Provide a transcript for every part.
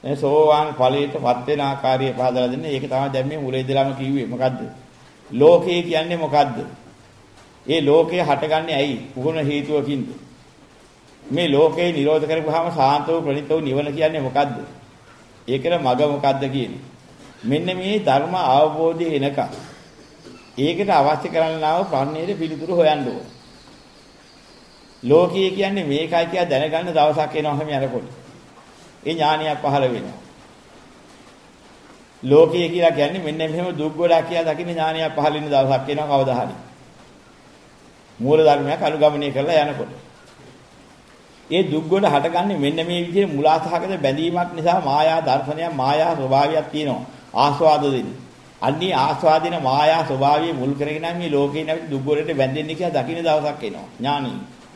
මේ සෝවාන් ඵලයටපත් වෙන ආකාරය පහදලා දෙන්නේ. ඒක තමයි දැන් මේ මුලේදලාම කිව්වේ. මොකද්ද? ලෝකය කියන්නේ මොකද්ද? ඒ ලෝකය හටගන්නේ ඇයි? කුහුණ හේතුවකින්ද? මේ ලෝකේ නිරෝධ කරපුවාම සාන්තව ප්‍රණිතව නිවන කියන්නේ මොකද්ද? ඒකේ මග මොකද්ද කියන්නේ? මෙන්න මේ ධර්ම අවබෝධය එනකම් ඒකට අවශ්‍ය කරන්නා වූ ප්‍රඥේට පිළිතුරු හොයන්න ඕන. ලෝකය කියන්නේ මේකයි කියලා දැනගන්න දවසක් එනවා හැම යනකොට. ඒ ඥානියක් පහළ වෙනවා. ලෝකය කියලා කියන්නේ මෙන්න මෙහෙම දුක් ගොඩක් කියලා දකින්න ඥානියක් පහළ වෙන දවසක් එනවා කවදා හරි. මූල ධර්මයක් අනුගමනය කරලා යනකොට. ඒ දුක් ගොඩ හටගන්නේ මෙන්න මේ විදිහේ මුලාසහගත බැඳීමක් නිසා මායා දර්ශනයක් මායා ස්වභාවයක් තියෙනවා. ආස්වාද දෙන්නේ. අන්නේ ආස්වාදින මායා ස්වභාවය මුල් කරගෙන මේ ලෝකේ නැවති දුක් ගොඩට බැඳෙන්නේ කියලා දකින්න දවසක් එනවා. ඥානි.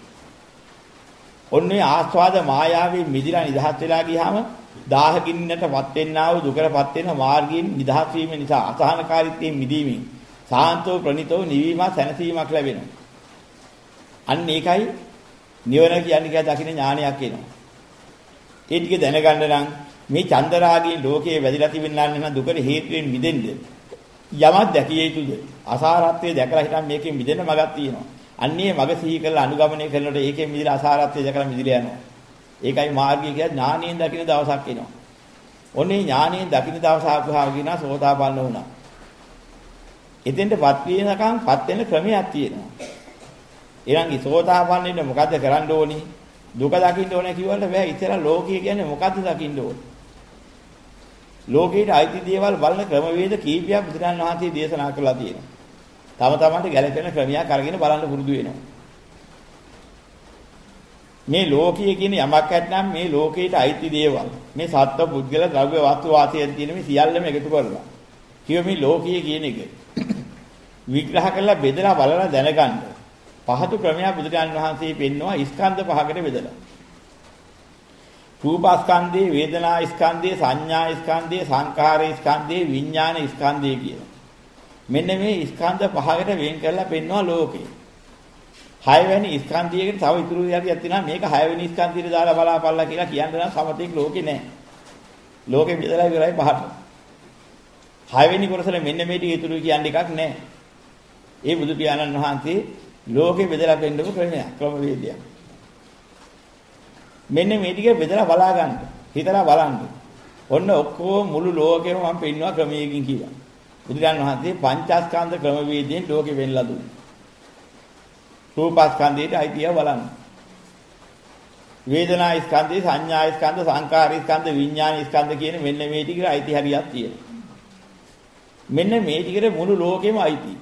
ඔන්නේ ආස්වාද මායාවේ මිදිලා නිදහස් වෙලා ගියාම දාහකින්නටපත් වෙන්නා වූ දුකටපත් වෙන මාර්ගයෙන් නිදහස් වීම නිසා අසහනකාරීත්වයෙන් මිදීමෙන් සාන්තව ප්‍රණිතව නිවීම සැනසීමක් ලැබෙනවා. අන්න ඒකයි නිවන කියන්නේ කියලා දකින්න ඥානයක් එනවා. ඒ ටික දැනගන්න නම් මේ චන්දරාගයෙන් ලෝකයේ වැදිලා තිබෙනා නම් දුකට හේතුවෙන් මිදෙන්න යමක් දැකිය යුතුද? අසාරත්වයේ දැකලා හිටන් මේකෙන් මිදෙන්න මගක් තියෙනවා. අන්නේ මග සිහි කරලා අනුගමනය කරනකොට ඒකෙන් මිදලා අසාරත්වයේ දැකලා මිදලා යනවා. ඒකයි මාර්ගය කියන්නේ ඥානයෙන් දකින්න දවසක් එනවා. ඔන්නේ ඥානයෙන් දකින්න දවස ආපුවා කියනවා සෝතාපන්න වුණා. එතෙන්ටපත් වෙනකම්පත් වෙන ක්‍රමයක් තියෙනවා. ඊළඟ සෝතාපන්න වෙන්න මොකද්ද කරන්න ඕනේ? දුක දකින්න ඕනේ කිව්වොත් බෑ. ඉතල ලෝකය කියන්නේ මොකද්ද දකින්න ඕනේ? ලෝකයේ අයිති දේවල් බලන ක්‍රමවේද කීපයක් බුදුරජාණන් වහන්සේ දේශනා කළා තියෙනවා. තම තමන්ට ගැළපෙන ක්‍රමයක් අරගෙන බලන්න පුරුදු වෙනවා. මේ ලෝකයේ කියන යමක් ඇත්නම් මේ ලෝකයට අයිති දේවල් මේ සත්ත්ව පුද්ගල ද්‍රව්‍ය වස්තු වාසයෙන් තියෙන මේ සියල්ලම එකතු කරලා කියව මේ ලෝකයේ කියන එක විග්‍රහ කරලා බෙදලා බලලා දැනගන්න පහතු ක්‍රමයක් බුදුරජාණන් වහන්සේ පෙන්නවා ස්කන්ධ පහකට බෙදලා. රූපස්කන්ධේ, වේදනා ස්කන්ධේ, සංඥා ස්කන්ධේ, සංඛාර ස්කන්ධේ, විඥාන ස්කන්ධේ කියන. මෙන්න මේ ස්කන්ධ පහකට වෙන් කරලා පෙන්වනවා ලෝකේ. 6 වෙනි ස්කන්ධයකට තව ඉතුරු යටියක් තියෙනවා මේක 6 වෙනි ස්කන්ධයට දාලා බලාපල්ලා කියලා කියන්න නම් සමතේක ලෝකේ නැහැ. ලෝකේ බෙදලා ඉවරයි පහට. 6 වෙනි කොටසට මෙන්න මේ ටික ඉතුරු කියන්න එකක් නැහැ. ඒ බුදු පියාණන් වහන්සේ ලෝකේ බෙදලා පෙන්නපු ක්‍රමවේදයක්. මෙන්න මේ ටික බෙදලා බලා ගන්න. හිතලා බලන්න. ඔන්න ඔක්කොම මුළු ලෝකෙම මම පෙන්නවා ක්‍රමයකින් කියලා. බුදුරජාණන් වහන්සේ පංචස්කන්ධ ක්‍රමවේදයෙන් ලෝකෙ වෙන්නලා දුන්නා. රූපස්කන්ධයට අයිතිය බලන්න. වේදනා ස්කන්ධේ, සංඥා ස්කන්ධ, සංකාර ස්කන්ධ, විඥාන ස්කන්ධ කියන මෙන්න මේ ටිකට අයිති හරියක් තියෙනවා. මෙන්න මේ ටිකට මුළු ලෝකෙම අයිති.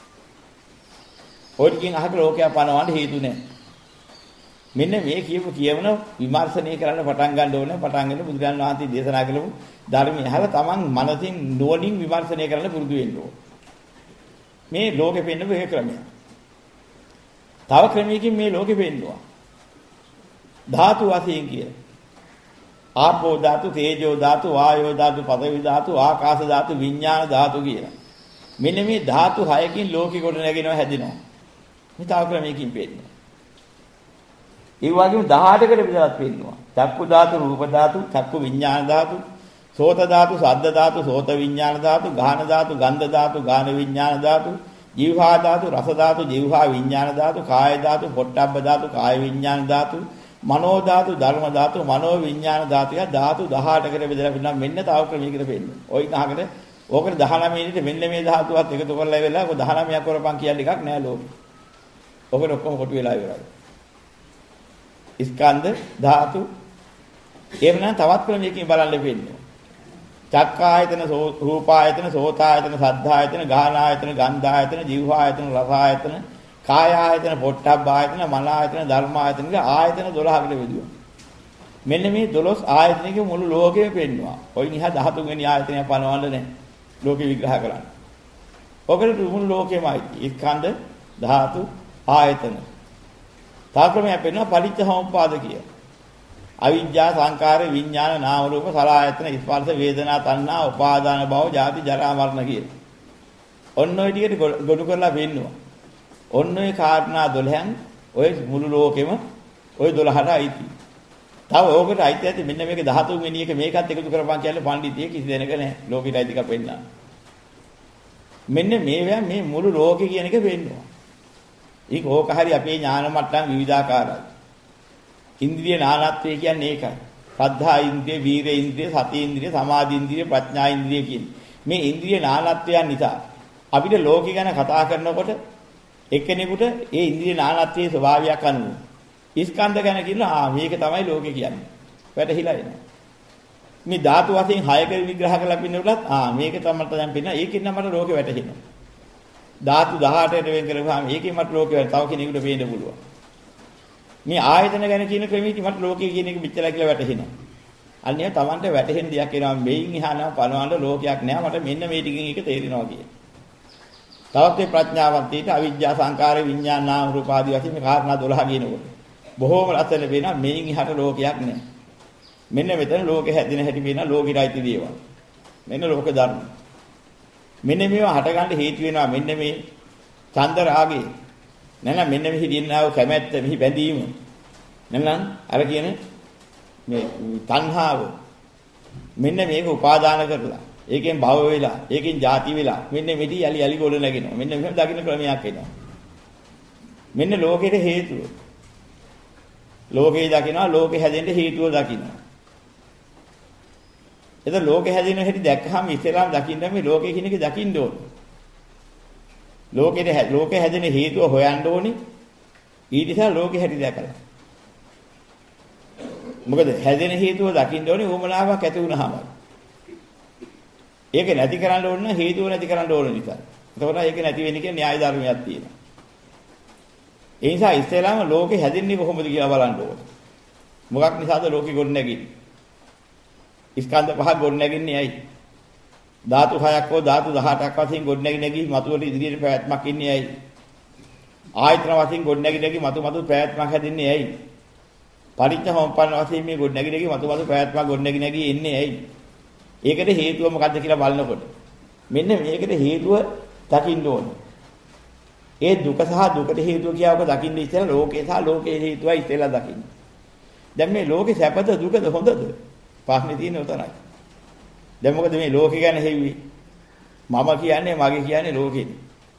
ඔය ටිකෙන් අහක ලෝකයක් පනවන්න හේතු නැහැ. මෙන්න මේ කියවන විමර්ශනය කරන්න පටන් ගන්න ඕනේ. පටන් ගන්න බුදුරජාණන් වහන්සේ දේශනා කළපු ධර්මය අහලා තමන් මනසින් නුවණින් විමර්ශනය කරන්න පුරුදු වෙන්න ඕනේ. මේ ලෝකෙ පෙන්නපු එක ක්‍රමයක්. තව ක්‍රමයකින් මේ ලෝකෙ පෙන්නවා. ධාතු වශයෙන් කියන. ආපෝ ධාතු, තේජෝ ධාතු, වායෝ ධාතු, පඨවි ධාතු, ආකාශ ධාතු, විඥාන ධාතු කියලා. මෙන්න මේ ධාතු 6කින් ලෝකෙ කොට නැගෙනවා හැදෙනවා. මේ තව ක්‍රමයකින් පෙන්නනවා. ඒ වගේම 18කට බෙදලා පෙන්නනවා. චක්කු ධාතු, රූප ධාතු, චක්කු විඥාන ධාතු, සෝත ධාතු, සද්ද ධාතු, සෝත විඥාන ධාතු, ගාහන ධාතු, ගන්ධ ධාතු, ගාහන විඥාන ධාතු, ජීවහා ධාතු, රස ධාතු, ජීවහා විඥාන ධාතු, කාය ධාතු, පොට්ටබ්බ ධාතු, කාය විඥාන ධාතු, මනෝ ධාතු, ධර්ම ධාතු, මනෝ විඥාන ධාතු ය ධාතු 18කට බෙදලා පෙන්නනවා. මෙන්න තව ක්‍රමයකට පෙන්නනවා. ওই 10කට ඕකට 19 මිනිත් මෙන්න මේ ධාතුවත් එකතු කරලා ඉවරලා 19ක් කරපන් කියන්නේ එකක් නෑ ලෝකෙ. ඔකට ඔක්කොම කොටු වෙලා ඉවරයි. ස්කන්ධ ධාතු එහෙම නම් තවත් ක්‍රමයකින් බලන්න වෙන්නේ. චක්කායතන, රූපායතන, සෝතායතන, සද්ධායතන, ගාහනායතන, ගන්ධායතන, જીවහායතන, රසායතන, කායායතන, පොට්ටබ්බායතන, මනායතන, ධර්මායතන කියලා ආයතන 12කට බෙදුවා. මෙන්න මේ 12 ආයතනයක මුළු ලෝකෙම පෙන්නවා. ඔය නිහා 13 වෙනි ආයතනය පනවන්න නැහැ. ලෝකෙ විග්‍රහ කරන්න. ඔකට මුළු ලෝකෙමයි. ස්කන්ධ, ධාතු, ආයතන. තාක්‍රමයක් පෙන්වනවා පටිච්චසමුප්පාද කිය. අවිජ්ජා, සංකාර, විඥාන, නාම රූප, සලආයතන, ස්පර්ශ, වේදනා, තණ්හා, උපාදාන භව, ජාති, ජරා, මරණ කිය. ඔන්න ඔය ටිකට ගොනු කරලා පෙන්නවා. ඔන්න ඔය කාරණා 12න් ඔය මුළු ලෝකෙම ඔය 12ට අයිති. තව ඕකට අයිති ඇති මෙන්න මේක 13 වෙනි එක මේකත් එකතු කරපන් කියන්නේ පඬිතිය කිසි දෙනක නැහැ. ලෝකෙට අයිතික පෙන්නන්න. මෙන්න මේවා මේ මුළු ලෝකේ කියන එක පෙන්නවා. ඒක ඕක හරි අපේ ඥාන මට්ටම් විවිධාකාරයි. ඉන්ද්‍රිය නානත්වය කියන්නේ ඒකයි. ශ්‍රද්ධා ඉන්ද්‍රිය, වීර්ය ඉන්ද්‍රිය, සති ඉන්ද්‍රිය, සමාධි ඉන්ද්‍රිය, ප්‍රඥා ඉන්ද්‍රිය කියන්නේ. මේ ඉන්ද්‍රිය නානත්වයන් නිසා අපිට ලෝකෙ ගැන කතා කරනකොට එක්කෙනෙකුට ඒ ඉන්ද්‍රිය නානත්වයේ ස්වභාවයක් අනුව ස්කන්ධ ගැන කියනවා මේක තමයි ලෝකෙ කියන්නේ. වැටහිලා එනවා. මේ ධාතු වශයෙන් 6ක විග්‍රහ කරලා පින්නකොටත් මේක තමයි දැන් පින්න. ඒකෙන් නම් මට ලෝකෙ වැටහෙනවා. ධාතු 18ට වෙන් කරගුවාම ඒකෙන් මට ලෝකෙ තව කෙනෙකුට පේන්න පුළුවන්. මේ ආයතන ගැන කියන ක්‍රමෙදි මට ලෝකය කියන එක පිටලා කියලා වැටහෙනවා. අන්නේ තමන්ට වැටහෙන දෙයක් එනවා මේන් එහානම් පනවන්න ලෝකයක් නෑ මට මෙන්න මේ ටිකෙන් ඒක තේරෙනවා කියන. තවත් මේ ප්‍රඥාවත් ඊට අවිජ්ජා සංකාර විඥාන නාම රූප ආදී වශයෙන් මේ කාරණා 12 කියනකොට බොහෝම ලස්සන වෙනවා මේන් එහාට ලෝකයක් නෑ. මෙන්න මෙතන ලෝකෙ හැදින හැටි වෙන ලෝකිරයිති දේවල්. මෙන්න ලෝක ධර්ම. මෙන්න මේවා හටගන්න හේතු වෙනවා මෙන්න මේ චන්ද රාගේ. නැත්නම් මෙන්න මෙහි දිනනාව කැමැත්ත මෙහි බැඳීම. නැත්නම් අර කියන මේ තණ්හාව. මෙන්න මේක උපාදාන කරලා ඒකෙන් භව වෙලා ඒකෙන් ಜಾති වෙලා මෙන්න මෙටි යලි ගොඩ නැගෙනවා. මෙන්න මෙහෙම දකින්න ක්‍රමයක් එනවා. මෙන්න ලෝකෙට හේතුව. ලෝකේ දකිනවා ලෝකේ හැදෙන්න හේතුව දකිනවා. එතන ලෝකේ හැදෙන හැටි දැක්කහම ඉස්සෙල්ලාම දකින්න මේ ලෝකේ කියන එක දකින්න ඕනේ. ලෝකේ හැදෙන හේතුව හොයන්න ඕනේ. ඊට ඉස්සෙල්ලා ලෝකේ හැටි දැකලා. මොකද හැදෙන හේතුව දකින්න ඕනේ උමනාවක් ඇති වුණාම. ඒක නැති කරන්න ඕන හේතුව නැති කරන්න ඕන නිසා. එතකොට ඒක නැති වෙන්නේ කියන න්‍යාය ධර්මයක් තියෙනවා. ඒ නිසා ඉස්සෙල්ලාම ලෝකේ හැදෙන්නේ කොහොමද කියලා බලන්න ඕනේ. මොකක් නිසාද ලෝකෙ ගොඩ නැගින්නේ? ස්කන්ධ පහක් ගොඩ නැගින්නේ ඇයි? ධාතු 6ක් හෝ ධාතු 18ක් වශයෙන් ගොඩ නැගි මතුවල ඉදිරියට පැවැත්මක් ඉන්නේ ඇයි? ආයතන වශයෙන් ගොඩ නැගි මතු පැවැත්මක් හැදින්නේ ඇයි? පරිච්ඡසමුප්පන්න වශයෙන් මේ ගොඩ නැගි මතු පැවැත්මක් ගොඩ නැගි එන්නේ ඇයි? ඒකට හේතුව මොකද්ද කියලා බලනකොට මෙන්න මේකට හේතුව දකින්න ඕනේ. ඒ දුක සහ දුකට හේතුව කියවක දකින්න ඉස්සෙල්ලා ලෝකේ සහ ලෝකේ හේතුවයි ඉස්සෙල්ලා දකින්න. දැන් මේ ලෝකේ සැපද දුකද හොඳද? ප්‍රශ්නේ තියෙන්නේ උතනයි. දැන් මොකද මේ ලෝකේ ගැන හෙව්වේ? මම කියන්නේ මගේ කියන්නේ ලෝකෙනේ.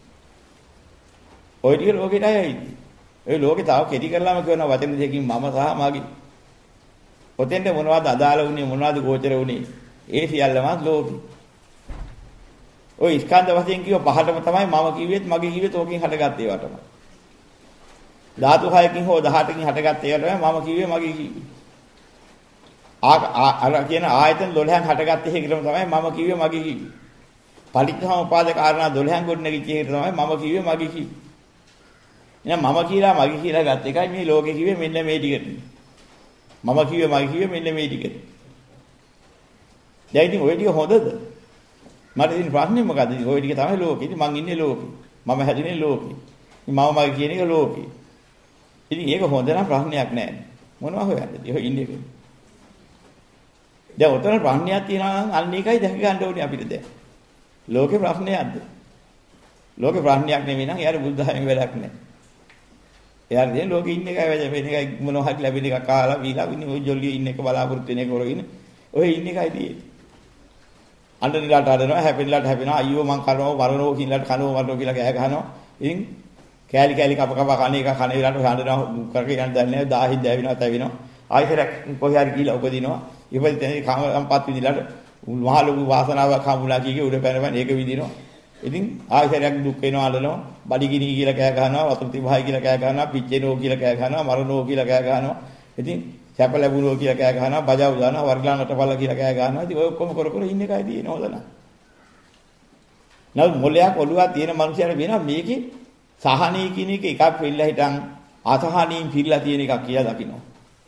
ඔය ටික ලෝකෙට අයයිද? ඔය ලෝකේ තව කෙටි කරලාම කියන වචන දෙකකින් මම සහ මගේ. ඔතෙන්ට මොනවද අදාළ වුනේ මොනවද ගෝචර වුනේ? ඒ සියල්ලම ලෝකේ. ඔය ස්කන්ධ වශයෙන් කියව පහටම තමයි මම කිව්වෙත් මගේ කිව්වෙත් ඕකෙන් හටගත්තේ ඒවා තමයි. ධාතු 6කින් හෝ 18කින් හටගත්තේ ඒවා තමයි මම කිව්වේ මගේ කිව්වේ. අර කියන ආයතන 12න් හටගත්තේ ඒකම තමයි මම කිව්වේ මගේ කිව්වේ. පටිච්චසමුපාද කාරණා 12න් ගොඩ නැගිච්ච එක තමයි මම කිව්වේ මගේ කිව්වේ. එහෙනම් මම කියලා මගේ කියලා ගත්ත එකයි මේ ලෝකේ කිව්වේ මෙන්න මේ ටිකට. මම කිව්වේ මගේ කිව්වේ මෙන්න මේ ටිකට. දැන් ඉතින් ඔය ටික හොඳද? මට ඉතින් ප්‍රශ්නේ මොකද්ද? ඔය ටික තමයි ලෝකෙ. ඉතින් මං ඉන්නේ ලෝකෙ. මම හැදුනේ ලෝකෙ. ඉතින් මම මගේ කියන එක ලෝකෙ. ඉතින් ඒක හොඳ නම් ප්‍රශ්නයක් නෑ. මොනවා හොයන්නද? ඔය ඉන්නේ. දැන් උතන ප්‍රශ්නයක් තියෙනවා නම් අන්න ඒකයි දැක ගන්න ඕනේ අපිට දැන්. ලෝකේ ප්‍රශ්නයක්ද? ලෝකේ ප්‍රශ්නයක් නෙවෙයි නම් යාර බුද්ධ ධර්මයේ වැඩක් නෑ. එයාට දැන් ලෝකේ ඉන්න එකයි වැඩ වෙන එකයි මොනවා හරි ලැබෙන එකක් කාලා බීලා ඉන්නේ ඔය ජොලියේ ඉන්න එක බලාපොරොත්තු වෙන එක කරගෙන ඔය ඉන්න එකයි තියෙන්නේ. අඬනලාට අඬනවා හැපෙනලාට හැපෙනවා අයියෝ මං කරනවා මරනවා කිනලාට කනවා මරනවා කියලා කෑ ගහනවා. ඉතින් කෑලි කප කන එක කන වෙලාවට හඬනවා කරගෙන යන්න දන්නේ නැහැ 1000 දැවෙනවා තැවෙනවා. ආයෙත් කොහේ හරි ගිහලා උපදිනවා. ඉතින් තේ කාම සම්පත් විදිලාට මහ ලොකු වාසනාවක් හම්බුණා කීකේ උඩ පැනපැන ඒක විදිනවා. ඉතින් ආයෙත් දුක් වෙනවා අඬනවා. බඩගිනි කියලා කෑ ගහනවා වතුර තිබහයි කියලා කෑ ගහනවා පිච්චෙනෝ කියලා කෑ ගහනවා මරණෝ කියලා කෑ ගහනවා. ඉතින් සැප ලැබුණෝ කියලා කෑ ගහනවා බජාව් දානවා වර්ගලානට පල්ල කියලා කෑ ගහනවා. ඉතින් ඔය ඔක්කොම කර ඉන්න එකයි තියෙන හොදන. නමුත් මොලයක් ඔළුවක් තියෙන මනුස්සයර වෙනවා මේකේ සහනී කියන එක එකක් වෙilla හිටන් අසහනීන් පිරලා තියෙන එකක් කියලා දකින්න.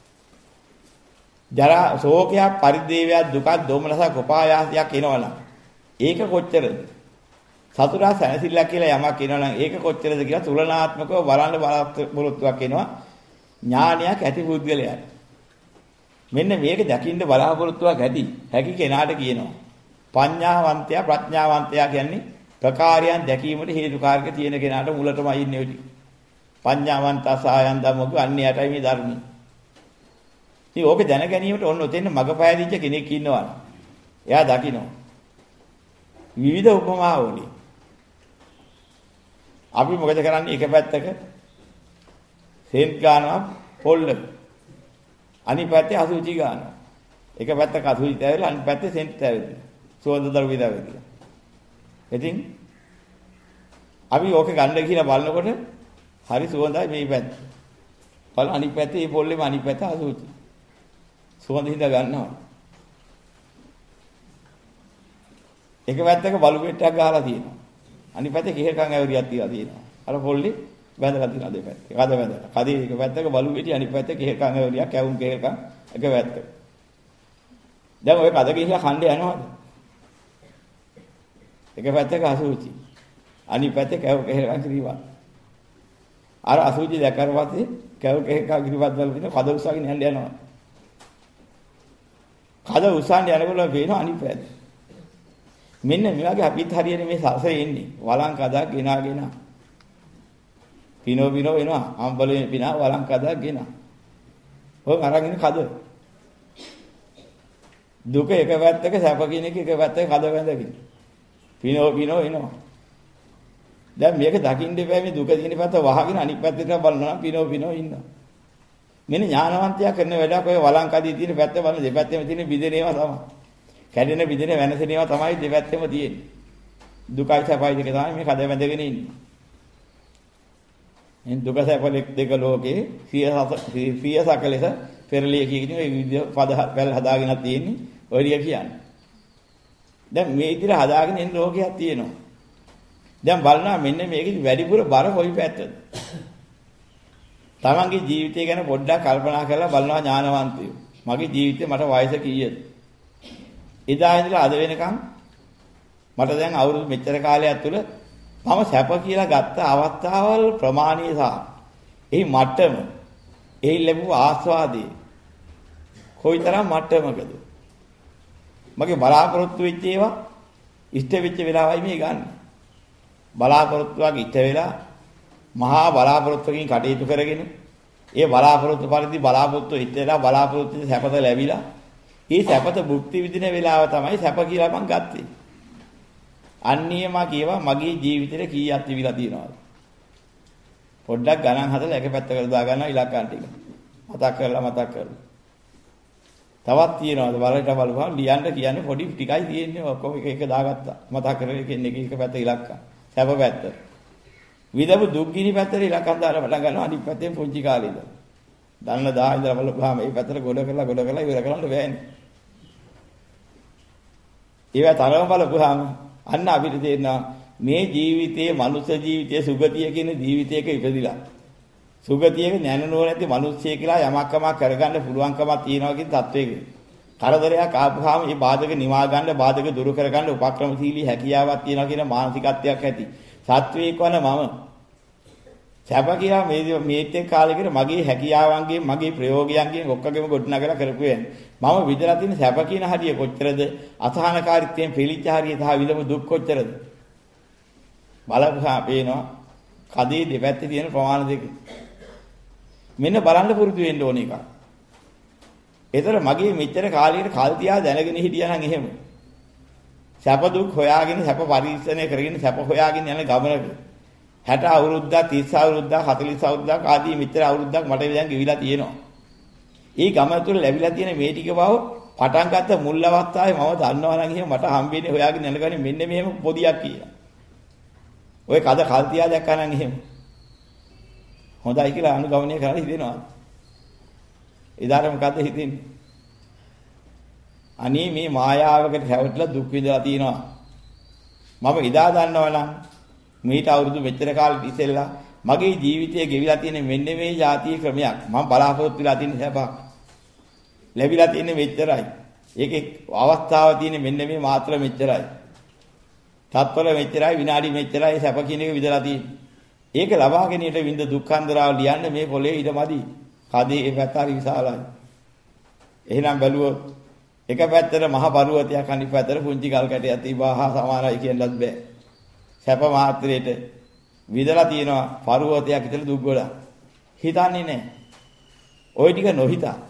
ජරා ශෝකයක් පරිදේවයක් දුකක් දෝමනසක් උපායාසයක් එනවනම් ඒක කොච්චරද? සතුරා සැනසෙල්ලක් කියලා යමක් එනවනම් ඒක කොච්චරද කියලා තුලනාත්මකව බලන්න බලාපොරොත්තුවක් එනවා ඥානයක් ඇති පුද්ගලයාට. මෙන්න මේක දකින්න බලාපොරොත්තුවක් ඇති හැකි කෙනාට කියනවා පඤ්ඤාවන්තයා ප්‍රඥාවන්තයා කියන්නේ ප්‍රකාරයන් දැකීමට හේතුකාරක තියෙන කෙනාට මුලටමයි ඉන්නේ ඔය. පඤ්ඤාවන්ත සායන් ධම්මක අන්‍යයටයි මේ ධර්මයි. ඉතින් ඕක දැන ගැනීමට ඔන්න ඔතෙන් මගපෑදීච්ච කෙනෙක් ඉන්නවා. එයා දකිනවා. විවිධ උපමා වලින්. අපි මොකද කරන්නේ එක පැත්තක සෙන්ට් ගන්නවා පොල්ලක. අනිත් පැත්තේ අසුචි ගන්නවා. එක පැත්තක අසුචි තැවෙලා අනිත් පැත්තේ සෙන්ට් තැවෙලා. සුවඳ ද්‍රව්‍ය තැවෙලා. ඉතින් අපි ඕක ගන්න කියලා බලනකොට හරි සුවඳයි මේ පැත්ත. බලන්න අනිත් පැත්තේ මේ පොල්ලේම අනිත් පැත්ත අසුචි. සුවඳ හින්දා ගන්නවා. එක පැත්තක බලු පෙට්ටයක් ගහලා තියෙනවා. අනිත් පැත්තේ කිහෙකන් ඇවරියක් තියලා තියෙනවා. අර පොල්ලේ බැඳලා තියෙනවා දෙපැත්තේ. කඩ බැඳලා. කඩේ එක පැත්තක බලු පෙට්ටිය අනිත් පැත්තේ කිහෙකන් ඇවරියක් කැවුම් කිහෙකන් එක පැත්තක. දැන් ඔය කඩ ගිහිලා කණ්ඩේ යනවාද? එක පැත්තක අසුචි. අනිත් පැත්තේ කැවුම් කිහෙකන් කිරිවා. අර අසුචි දැක්කට පස්සේ කැවුම් කිහෙකන් කිරිවත් වල තියෙන කඩ උස්සගෙන යන්න යනවා. කඩ උස්සන්න යනකොට පේනවා අනිත් පැත්තේ. මෙන්න මේ වගේ අපිත් හරියනේ මේ සසරේ ඉන්නේ. වලං කදක් ගෙනාගෙන. පිනෝ වෙනවා. අම්බලේ පිනා වලං කදක් ගෙන. ඔය අරගෙන කද. දුක එක පැත්තක සැප කියන එක පැත්තක කද වැඳගෙන. පිනෝ එනවා. දැන් මේක දකින්න බෑ මේ දුක තියෙන පැත්ත වහගෙන අනිත් පැත්තට බලනවා පිනෝ ඉන්නවා. මෙන්න ඥානවන්තයා කරන වැඩක් ඔය වලං කදී තියෙන පැත්ත බලන දෙපැත්තෙම තියෙන බිඳේනවා තමයි. කැඩෙන බිඳෙන වෙනසෙනවා තමයි දෙපැත්තෙම තියෙන්නේ. දුකයි සැපයි දෙක තමයි මේ කඩ වැඳගෙන ඉන්නේ. එන් දුක සැප දෙක ලෝකේ සිය සකලෙස පෙරලිය කියන මේ විදිහ පද වැල් හදාගෙන තියෙන්නේ ඔය ලිය කියන්නේ. දැන් මේ විදිහට හදාගෙන ඉන්න ලෝකයක් තියෙනවා. දැන් බලනවා මෙන්න මේකේ වැඩිපුර බර කොයි පැත්තද? තමන්ගේ ජීවිතය ගැන පොඩ්ඩක් කල්පනා කරලා බලනවා ඥානවන්තයෝ. මගේ ජීවිතේ මට වයස කීයද? එදා ඉඳලා අද වෙනකම් මට දැන් අවුරුදු මෙච්චර කාලයක් තුළ මම සැප කියලා ගත්ත අවස්ථාවල් ප්‍රමාණීය සහ එහි මට්ටම එහි ලැබුව ආස්වාදයේ කොයිතරම් මට්ටමකද මගේ බලාපොරොත්තු වෙච්ච ඒවා ඉෂ්ට වෙච්ච වෙලාවයි මේ ගන්න බලාපොරොත්තුවක් ඉෂ්ට වෙලා මහා බලාපොරොත්තුකින් කටයුතු කරගෙන ඒ බලාපොරොත්තු පරිදි බලාපොරොත්තු ඉෂ්ට වෙලා බලාපොරොත්තු සැපත ලැබිලා මේ සැපත භුක්ති විඳින වෙලාව තමයි සැප කියලා මං ගත්තේ. අන්නේම කියවා මගේ ජීවිතේ කීයක් තිබිලා තියෙනවද? පොඩ්ඩක් ගණන් හදලා එක පැත්තකට දා ගන්නවා ඉලක්කම් ටික. මතක් කරලා. තවත් තියෙනවද? බලයට බලපුවා ලියන්න කියන්නේ පොඩි ටිකයි තියෙන්නේ ඔක්කොම එක දාගත්තා. මතක් කරගෙන එක පැත්ත ඉලක්කම්. සැප පැත්ත. විදපු දුක්ගිනි පැත්තට ඉලක්කම් දාලා පටන් ගන්නවා අනිත් පැත්තෙන් පුංචි කාලේ ඉඳලා. දන්න 10 ඉඳලා බලපුවාම මේ පැත්තට ගොඩ කරලා ඉවර කරන්න බෑනේ. ඒවා තරම බලපුවාම අන්න අපිට තේරෙනවා මේ ජීවිතයේ මනුෂ්‍ය ජීවිතයේ සුගතිය කියන ජීවිතයක ඉපදිලා සුගතියක නැනනෝ නැති මිනිස්සෙක් කියලා යමක්කමක් කරගන්න පුළුවන්කමක් තියනවා කියන තත්වයක කරදරයක් ආපුවාම මේ බාධක නිවා ගන්න බාධක දුරු කරගන්න උපක්‍රමශීලී හැකියාවක් තියනවා කියන මානසිකත්වයක් ඇති සත්වයක් වන මම සැප කියලා මේත්තේ කාලෙකට මගේ හැකියාවන්ගෙන් මගේ ප්‍රයෝගයන්ගෙන් ඔක්කොගෙම ගොඩනගලා කරපු වෙන්නේ මම විදලා තියෙන සැප කියන හරිය කොච්චරද අසහනකාරීත්වයෙන් පිළිච්ච හරිය සහ විඳපු දුක් කොච්චරද බලපුවා පේනවා කදී දෙපැත්තේ තියෙන ප්‍රමාණ දෙක මෙන්න බලන්න පුරුදු වෙන්න ඕන එක. ඒතර මගේ මෙච්චර කාලයකට කල් තියා දැනගෙන හිටියා නම් එහෙම සැප දුක් හොයාගෙන සැප පරිශ්‍රණය කරගෙන සැප හොයාගෙන යන ගමනක 60 අවුරුද්දක් 30 අවුරුද්දක් 40 අවුරුද්දක් ආදී මෙච්චර අවුරුද්දක් මට දැන් ගෙවිලා තියෙනවා. ඒ ගමන තුළ ලැබිලා තියෙන මේ ටික බව පටන් ගත්ත මුල් අවස්ථාවේ මම දන්නවා නම් එහෙම මට හම්බෙන්නේ හොයාගෙන යනකනේ මෙන්න මෙහෙම පොදියක් කියලා. ඔය කද කල් තියා දැක්කා නම් එහෙම. හොඳයි කියලා අනුගමනය කරලා හිතෙනවා. එදාට මොකද්ද හිතෙන්නේ? අනේ මේ මායාවකට හැවටලා දුක් විඳලා තියෙනවා. මම ඉදා දන්නවා නම් මේට අවුරුදු මෙච්චර කාලෙට ඉස්සෙල්ලා මගේ ජීවිතයේ ගෙවිලා තියෙන මෙන්න මේ જાතිය ක්‍රමයක් මම බලාපොරොත්තු වෙලා තියෙන හැබක් ලැබිලා තියෙන මෙච්චරයි ඒකේ අවස්ථාව තියෙන මෙන්න මේ මාත්‍ර මෙච්චරයි තත්වල මෙච්චරයි විනාඩි මෙච්චරයි සැප කියන එක විදලා තියෙන්නේ ඒක ලබාගෙන ඊට විඳ දුක්ඛන්දරාව ලියන්න මේ පොලේ ඉඩමදි කදී ඒ පැත්ත හරි විශාලයි එහෙනම් බැලුවොත් එක පැත්තට මහ පර්වතයක් අනිත් පැත්තට පුංචි ගල් කැටයක් තිබා සමානයි කියන්නත් බෑ සැප මාත්‍රයට විදලා තියෙනවා පර්වතයක් ඉතල දුක් ගොඩක් හිතන්නේ නැහැ ওই ටික නොහිතා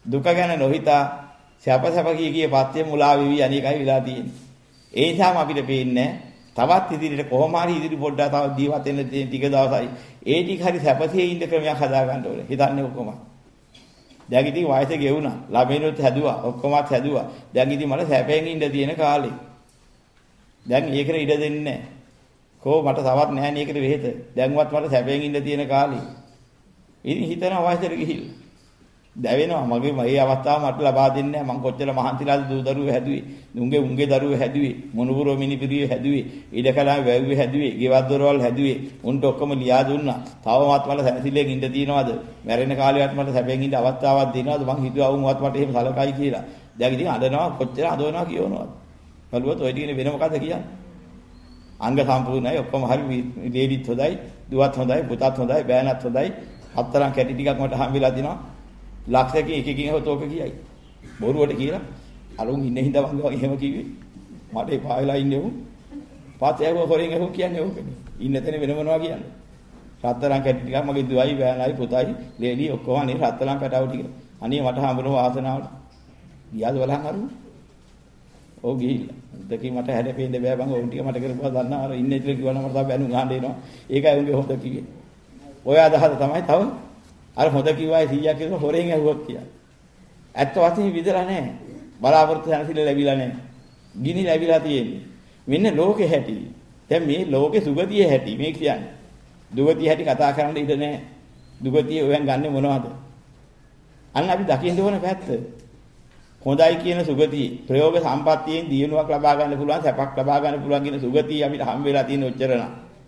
දුක ගැන නොහිතා සැප කී පත්‍ය මුලා වෙවි අනේකයි වෙලා තියෙන්නේ. ඒ නිසාම අපිට පේන්නේ තවත් ඉදිරියට කොහොම හරි ඉදිරි පොඩ්ඩක් තව ජීවත් වෙන්න තියෙන ටික දවසයි. ඒ ටික හරි සැපසේ ඉන්න ක්‍රමයක් හදා ගන්න ඕනේ. හිතන්නේ ඔක්කොම. දැන් ඉතින් වයස ගෙවුණා. ළමයිනුත් හැදුවා. ඔක්කොමත් හැදුවා. දැන් ඉතින් මට සැපෙන් ඉන්න තියෙන කාලේ. දැන් ඒකට ඉඩ දෙන්නේ නැහැ. කොහොම මට තවත් නැහැ නේ ඒකට වෙහෙත. දැන්වත් මට සැපෙන් ඉන්න තියෙන කාලේ. ඉතින් හිතනවා වයසට ගිහිල්ලා. දැවෙනවා මගේ මේ අවස්ථාව මට ලබා දෙන්නේ නැහැ. මං කොච්චර මහන්සිලාද දූ දරුවෝ හැදුවේ. උන්ගේ දරුවෝ හැදුවේ. මොනුපුරෝ මිනිපිරියෝ හැදුවේ. ඉඩකලා වැව්වේ හැදුවේ. ගෙවල් දොරවල් හැදුවේ. උන්ට ඔක්කොම ලියා දුන්නා. තවමත් මට සැනසෙල්ලෙන් ඉන්න තියනවාද? මැරෙන කාලේවත් මට සැපෙන් ඉන්න අවස්ථාවක් දෙනවද? මං හිතුවා වුන්වත් මට එහෙම සලකයි කියලා. දැන් ඉතින් අඬනවා කොච්චර අඬනවා කියනවාද? බලුවත් ඔය ටිකනේ වෙන මොකද කියන්නේ? අංග සම්පූර්ණයි ඔක්කොම හරි ලේඩිත් හොඳයි, දුවත් හොඳයි, පුතත් හොඳයි, බෑනත් හොඳයි. අත්තරන් කැටි ටිකක් මට හම්බෙලා දිනවා. ලක්ෂයකින් එකකින් හොතෝක කියයි. බොරුවට කියලා අරුන් ඉන්නේ හින්දා මං වගේ එහෙම කිව්වේ. මට එපා වෙලා ඉන්නේ උන්. පාතේව හොරෙන් එහෙම කියන්නේ ඕකනේ. ඉන්න තැන වෙන මොනවා කියන්නේ. රත්තරන් කැටි ටිකක් මගේ දුවයි, බෑනයි, පුතයි, ලේඩි ඔක්කොම අනේ රත්තරන් පැටව ටික. අනේ මට හම්බුන වාසනාවට. ගියාද බලන් අරුන්. ඔව් ගිහිල්ලා. දෙකේ මට හැදෙපෙන්න බෑ බං ඔවුන් ටික මට කරපුවා දන්නා අර ඉන්නේ ඉතින් කිව්වනම් මට තව බැනුම් ගහන්න එනවා. ඒකයි උන්ගේ හොඳ කිව්වේ. ඔය අදහස තමයි තව අර හොඳ කිව්වයි 100ක් කියලා හොරෙන් ඇහුවක් කියලා. ඇත්ත වශයෙන්ම විදලා නැහැ. බලාපොරොත්තු දැනසිල ලැබිලා නැහැ. ගිනි ලැබිලා තියෙන්නේ. මෙන්න ලෝකේ හැටි. දැන් මේ ලෝකේ සුගතිය හැටි මේ කියන්නේ. දුගතිය හැටි කතා කරන්න ඉඩ නැහැ. දුගතිය ඔයන් ගන්නෙ මොනවද? අන්න අපි දකින්න ඕන පැත්ත. හොඳයි කියන සුගතිය ප්‍රයෝග සම්පත්තියෙන් දියුණුවක් ලබා ගන්න පුළුවන් සැපක් ලබා ගන්න පුළුවන් කියන සුගතිය අපිට හම් වෙලා තියෙන ඔච්චරන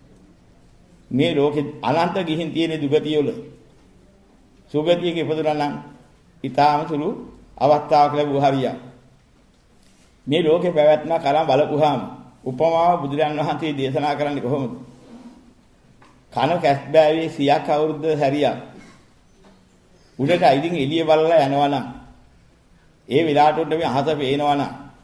මේ ලෝකෙ අනන්ත ගිහින් තියෙන දුගතිය වල සුගතියක ඉපදුනා නම් ඊටාම සුළු අවස්ථාවක් ලැබුවා හරියක් මේ ලෝකේ පැවැත්ම කරන් බලපුවාම උපමාව බුදුරන් වහන්සේ දේශනා කරන්නේ කොහොමද කන කැස්බෑවේ 100ක් අවුරුද්ද හැරියක් උඩට අයිදින් එළිය බලලා යනවනම් ඒ විලාට උඩ මේ අහස පේනවනම්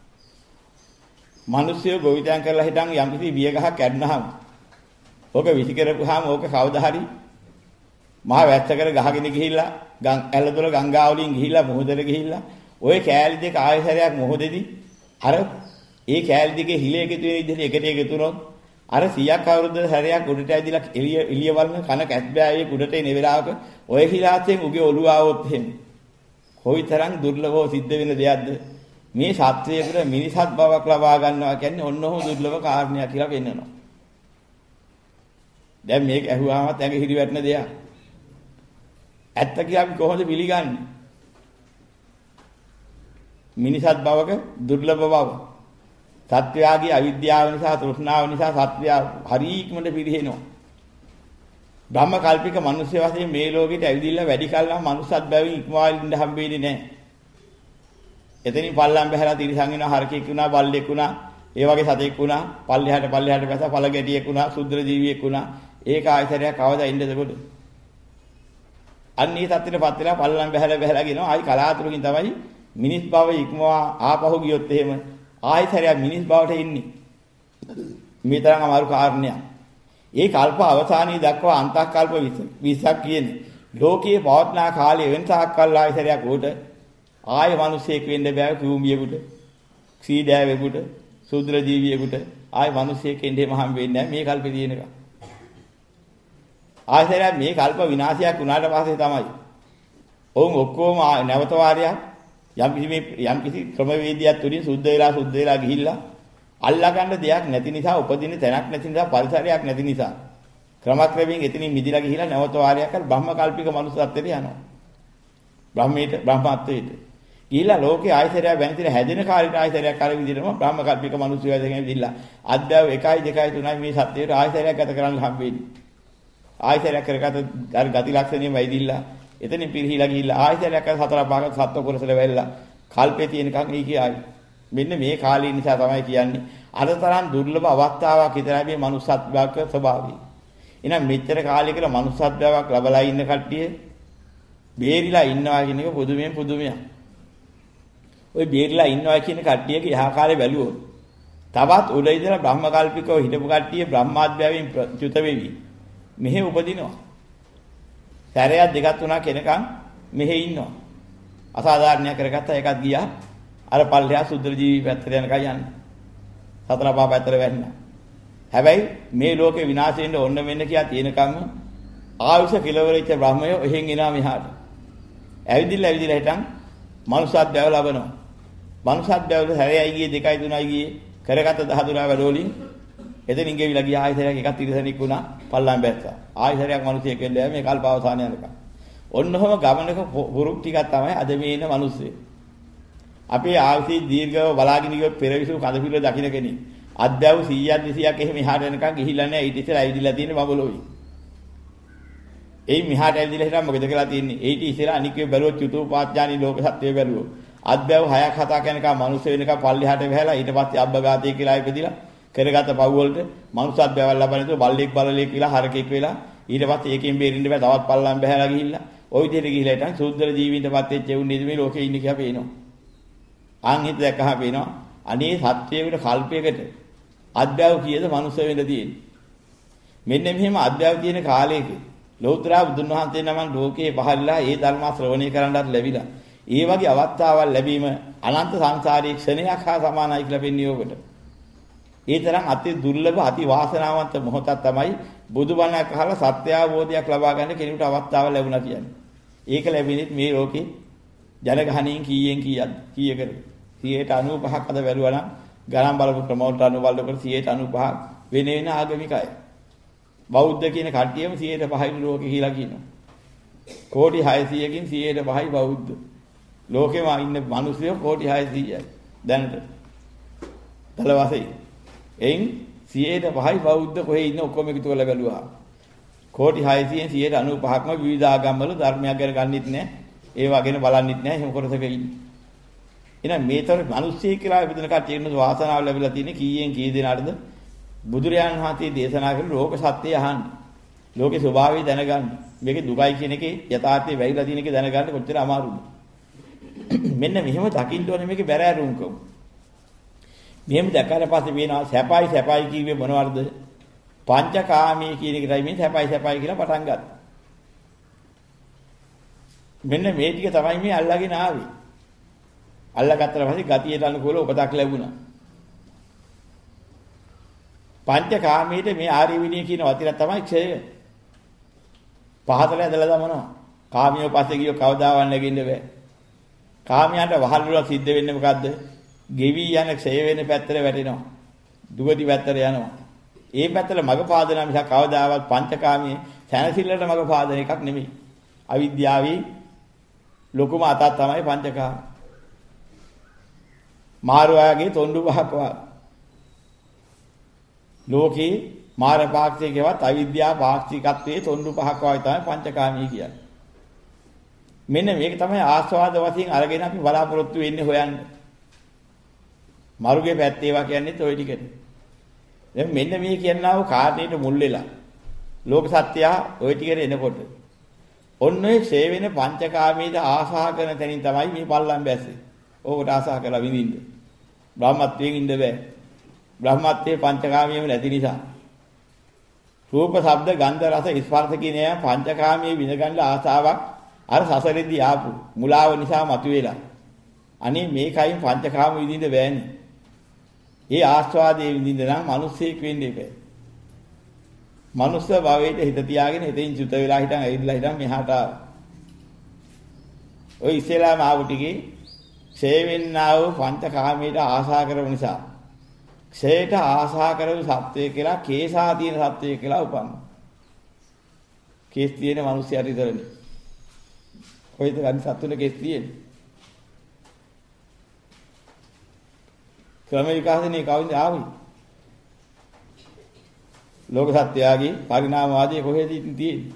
මිනිස්සු ගොවිතැන් කරලා හිටන් යම්කිසි බිය ගහක් කැඩනහම ඕක විසි කරපුවාම ඕක කවදා හරි මහ වැස්සකට ගහගෙන ගිහිල්ලා ඇලදොල ගංගා වලින් ගිහිල්ලා මොහොතට ගිහිල්ලා ওই කෑලි දෙක ආයතරයක් මොහොතේදී අර ඒ කෑලි දෙකේ හිලේ එකතු වෙන විදිහට එකට එකතු වුණොත් අර 100ක් අවුරුද්ද හැරයක් උඩට ඇදිලා එළිය වලන කන කැස්බෑවේ උඩට එන වෙලාවක ওই හිලාතෙන් උගේ ඔළුව ආවොත් එහෙම කොයිතරම් දුර්ලභව සිද්ධ වෙන දෙයක්ද මේ ශාස්ත්‍රයේකට මිනිසත් බවක් ලබා ගන්නවා කියන්නේ ඔන්නෝම දුර්ලභ කාරණයක් කියලා පෙන්නනවා. දැන් මේක ඇහුවාමත් ඇඟ හිරි වැටෙන දෙයක්. ඇත්ත කියලා අපි කොහොමද පිළිගන්නේ? මිනිසත් බවක දුර්ලභ බව. සත්‍යයගේ අවිද්‍යාව නිසා තෘෂ්ණාව නිසා සත්‍යය හරීක්මද පිරිහෙනවා. බ්‍රහ්ම කල්පික මිනිස්සු වශයෙන් මේ ලෝකෙට ඇවිදින්න වැඩි කලනම් මනුස්සත් බැවින් ඉක්මවාලින්න හම්බෙන්නේ නැහැ. එතනින් පල්ලම් බහැලා තිරිසන් වෙනවා හරකෙක් වුණා බල්ලෙක් වුණා ඒ වගේ සතෙක් වුණා පල්ලෙහාට බැස පළ ගැටියෙක් වුණා සුද්ධ ජීවියෙක් වුණා ඒක ආයතරයක් කවදා ඉන්නද කොට අන්නේ තත්ත්වෙටපත් වෙලා පල්ලම් බහැලා ගෙනවා ආයි කලාතුරකින් තමයි මිනිස් භව ඉක්මවා ආපහු ගියොත් එහෙම ආයතරයක් මිනිස් භවට ඉන්නේ මේ තරම් අමාරු කාරණයක් ඒ කල්ප අවසානයේ දක්වා අන්තකල්ප 20ක් කියන්නේ ලෝකයේ පවත්නා කාලය වෙන තාක් කල් ආයතරයක් උඩ ආය මිනිසෙක් වෙන්න බෑ කුඹියෙකුට සීඩෑවෙකුට සුද්ධ ජීවියෙකුට ආය මිනිසෙක් එන්නේ මහම් වෙන්නේ නැහැ මේ කල්පේ තියෙන එක. ආයතරයක් මේ කල්ප විනාශයක් වුණාට පස්සේ තමයි. ඔවුන් ඔක්කොම නැවත වාරයක් යම් කිසි ක්‍රමවේදයක් තුලින් සුද්ධ වෙලා ගිහිල්ලා අල්ලා ගන්න දෙයක් නැති නිසා උපදින තැනක් නැති නිසා පරිසරයක් නැති නිසා ක්‍රමක්‍රමයෙන් එතනින් මිදිලා ගිහිලා නැවත වාරයක් කර බ්‍රහ්ම කල්පික මනුස්සත්වයට යනවා. බ්‍රහ්මත්වයට. ගිහිලා ලෝකේ ආයතරය වෙනතින හැදෙන කාලේට ආයතරයක් කර විදිහටම බ්‍රහ්ම කල්පික මනුස්සය වෙදගෙන ඉවිල්ලා අද්භව 1 2 3යි මේ සත්‍යයට ආයතරයක් ගත කරන්න හම්බෙන්නේ. ආයතරයක් කරගත අර ගති ලක්ෂණියම වෙයිදිලා එතනින් පිරිහිලා ගිහිල්ලා ආයතරයක් කර 4 5 සත්ව පුරසල වෙල්ලා කල්පේ තියෙනකන් ඊකේ ආයි. මෙන්න මේ කාලේ නිසා තමයි කියන්නේ අරතරන් දුර්ලභ අවස්ථාවක් විතරයි මේ මනුස්සත්වයක ස්වභාවය. එහෙනම් මෙච්චර කාලයක මනුස්සත්වයක් ලැබලා ඉන්න කට්ටිය බේරිලා ඉන්නවා කියන එක පුදුමයක්. ওই බේරිලා ඉන්නවා කියන කට්ටියගේ යහ කාලේ බැලුවොත් තවත් උඩ ඉඳලා බ්‍රහ්ම කල්පිකව හිටපු කට්ටිය බ්‍රහ්මාද්භවයෙන් චුත වෙවි. මෙහෙ උපදිනවා. සැරයක් දෙකක් තුනක් එනකන් මෙහෙ ඉන්නවා. අසාධාරණයක් කරගත්තා ඒකත් ගියා. අර පල්ලෙහා සුද්ධ ජීවි පැත්තට යනකම් යන්නේ. සතර පහ පැත්තට වැටෙනවා. හැබැයි මේ ලෝකේ විනාශ වෙන්න ඕන වෙන්න කියලා තියෙනකම් ආයුෂ කෙලවරෙච්ච බ්‍රහ්මයෝ එහෙන් එනවා මෙහාට. ඇවිදිලා හිටන් මනුෂ්‍යත් බැව ලබනවා. මනුෂ්‍යත් බැවල හැරයයි ගියේ 2යි 3යි ගියේ කරගත 13 වැඩවලින් එතනින් ගෙවිලා ගියා ආයතරයක් එකක් තිරසනෙක් වුණා පල්ලම් බැස්සා. ආයතරයක් මිනිහෙක් වෙන්නේ මේ කල්ප අවසානය යනකම්. ඔන්නෝම ගමනක පුරුක් ටිකක් තමයි අද මේ ඉන්න මිනිස්සු. අපේ ආයුෂී දීර්ඝව බලාගෙන ගියොත් පෙරවිසු කඳ පිළ දකින්න කෙනෙක්. අද්දව 100ක් 200ක් එහෙම එහාට යනකම් ගිහිල්ලා නැහැ. ඊට ඉස්සෙල්ලා ඇවිදලා තියෙන්නේ බබලෝයි. එයි මෙහාට ඇවිදලා හිටන් මොකද කියලා තියෙන්නේ? ඊට ඉස්සෙල්ලා අනිකේ බැලුවොත් චතුපාඥානි ලෝක සත්‍යය බැලුවොත්. අද්දව 6ක් 7ක් යනකම් මිනිස්සු වෙනකම් පල්ලිහාට වැහැලා ඊට පස්සේ අබ්බගාතී කියලා ඉපදිලා කරගත පව් වලට මනුස්සත් බැවල් ලබන තු බල්ලෙක් බලලෙක් කියලා හරකෙක් වෙලා ඊට පස්සේ ඒකෙන් බේරින්න බෑ තවත් පල්ලම් බහැලා ගිහිල්ලා ওই විදිහට ගිහිල්ලා හිටන් සුද්ධර ජීවින්ටපත් වෙච්ච උන් නේද මේ ලෝකේ ඉන්නේ කියලා පේනවා. ආන් හිත දැක්කහම පේනවා අනේ සත්‍යයකට කල්පයකට අද්භව කීයද මනුස්ස වෙන්න තියෙන්නේ. මෙන්න මෙහෙම අද්භව තියෙන කාලයක ලෞතර බුදුන් වහන්සේ නමන් ලෝකේ පහළලා ඒ ධර්ම ශ්‍රවණය කරන්නත් ලැබිලා. ඒ වගේ අවස්ථාවල් ලැබීම අනන්ත සංසාරයේ ක්ෂණයක් හා සමානයි කියලා පෙන්වන්නේ ඕකට. ඒ තරම් අති දුර්ලභ අති වාසනාවන්ත මොහොතක් තමයි බුදුබණක් අහලා සත්‍ය අවබෝධයක් ලබා ගන්න කෙනෙකුට අවස්ථාව ලැබුණා කියන්නේ. ඒක ලැබෙන්නේ මේ ලෝකේ ජනගහණයෙන් කීයෙන් කීයකට 95ක් අද වැළුවා නම් ගණන් බලපු ක්‍රමවලට අනුව බලනකොට 95ක් වෙන වෙන ආගමිකයි. බෞද්ධ කියන කට්ටියම 105යි ලෝකේ කියලා කියනවා. කෝටි 600කින් 105යි බෞද්ධ. ලෝකෙම ඉන්න මිනිස්සු කෝටි 600යි. දැනට. තලවාසයි. එයින් 105යි බෞද්ධ කොහේ ඉන්න ඔක්කොම එකතු කරලා බැලුවා. කෝටි 600න් 95%ක්ම විවිධ ආගම්වල ධර්මයක් ගැන ගන්නෙත් නැහැ. ඒ වගේන බලන්නෙත් නැහැ. එහෙම කොටසක ඉන්නේ. එහෙනම් මේතර මිනිස්සෙක් කියලා විදින කටියෙන්න වාසනාව ලැබිලා තියෙන කීයෙන් කී දෙනාටද බුදුරයන් වහන්සේ දේශනා කරන ලෝක සත්‍යය අහන්න. ලෝකේ ස්වභාවය දැනගන්න. මේකේ දුකයි කියන එකේ යථාර්ථය වැහිලා තියෙන එක දැනගන්න කොච්චර අමාරුද. මෙන්න මෙහෙම දකින්න ඕනේ මේකේ බැරෑරුම්කම. මෙහෙම දැක්කට පස්සේ වෙනවා සැපයි කියුවේ මොනවද? පංචකාමී කියන එකයි මේ සැපයි කියලා පටන් ගත්තා. මෙන්න මේ ටික තමයි මේ අල්ලාගෙන ආවේ. අල්ලාගත්තට පස්සේ ගතියට අනුකූල උපතක් ලැබුණා. පංචකාමීට මේ ආර්ය විනය කියන වතිර තමයි ක්ෂය. පහතල ඇදලා දමනවා. කාමියෝ පස්සේ ගියෝ කවදාවත් නැගින්න බෑ. කාමියාට වහල්වල සිද්ධ වෙන්නේ මොකද්ද? ගෙවි යන ක්ෂය වෙන පැත්තට වැටෙනවා. දුගති පැත්තට යනවා. ඒ පැත්තට මග පාදන මිසක් කවදාවත් පංචකාමී සැනසෙල්ලට මග පාදන එකක් නෙමෙයි. අවිද්‍යාවේ ලොකුම අතක් තමයි පංචකාම. මාරුවාගේ තොණ්ඩු පහක් වා. ලෝකේ මාර පාක්ෂිකේවත් අවිද්‍යා පාක්ෂිකත්වයේ තොණ්ඩු පහක් වගේ තමයි පංචකාමී කියන්නේ. මෙන්න මේක තමයි ආස්වාද වශයෙන් අරගෙන අපි බලාපොරොත්තු වෙන්නේ හොයන්නේ. මරුගේ පැත්ත ඒවා කියන්නේත් ওই ටිකට. දැන් මෙන්න මේ කියනවා කාටේට මුල් වෙලා. ලෝක සත්‍යය ওই ටිකට එනකොට ඔන්න ඔය ෂේ වෙන පංචකාමීට ආශා කරන තැනින් තමයි මේ පල්ලම් බැස්සේ. ඕකට ආශා කරලා විඳින්න. බ්‍රහ්මත්වයෙන් ඉන්න බෑ. බ්‍රහ්මත්වයේ පංචකාමියම නැති නිසා. රූප, ශබ්ද, ගන්ධ, රස, ස්පර්ශ කියන පංචකාමියේ විඳගන්න ආශාවක් අර සසරෙදී ආපු මුලාව නිසා මතුවෙලා. අනේ මේකයින් පංචකාම විඳින්න බෑනේ. ඒ ආස්වාදයේ විඳින්න නම් මිනිස්සෙක් වෙන්න එපා. මනුස්ස භවයට හිත තියාගෙන හිතින් චුත වෙලා හිටන් ඇවිල්ලා හිටන් මෙහාට ආවා. ඔය ඉස්සෙල්ලාම ආපු ටිකේ ක්ෂේවෙන්නා වූ පංචකාමයට ආශා කරව නිසා ක්ෂේයට ආශා කරව සත්‍යය කියලා කේසා තියෙන සත්‍යය කියලා උපන්නා. කේස් තියෙන මිනිස්සුන්ට විතරනේ. කොයිද ගන්න සත්තුනේ කේස් තියෙන්නේ? ක්‍රම විකාශනේ කවුද ආවේ? ලෝක සත්‍යයගේ පරිණාමවාදී කොහෙද තියෙන්නේ?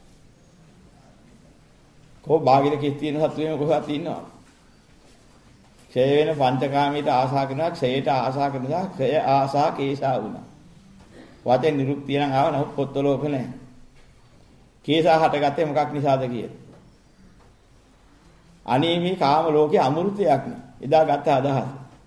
කො භාගිර කේස් තියෙන සත්වෙම කොහොමද තියෙනවා? ක්ෂය වෙන පංචකාමීට ආශා කරනවා ක්ෂයට ආශා කරනවා ක්ෂය ආශා කේසා වුණා. වචෙන් නිරුක්තිය නම් ආව නමුත් පොත්වල ඔක නැහැ. කේසා හටගත්තේ මොකක් නිසාද කියලා. අනේ මේ කාම ලෝකේ අමෘතයක් නේ. එදා ගත්ත අදහස.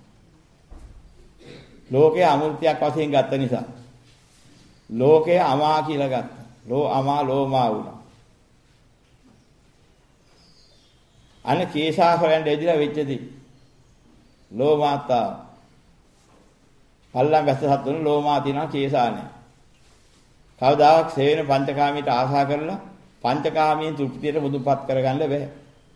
ලෝකේ අමෘතයක් වශයෙන් ගත්ත නිසා ලෝකේ අමා කියලා ගත්තා. ලෝ අමා ලෝමා වුණා. අනේ කේසා හොයන්න එදිලා වෙච්චදී. ලෝමාතා. පල්ලම් වැස්ස සත්තුන ලෝමා තියනවා කේසා නැහැ. කවදාවත් සේවන පංචකාමීට ආශා කරලා පංචකාමීන් තෘප්තියට මුදුපත් කරගන්න බෑ.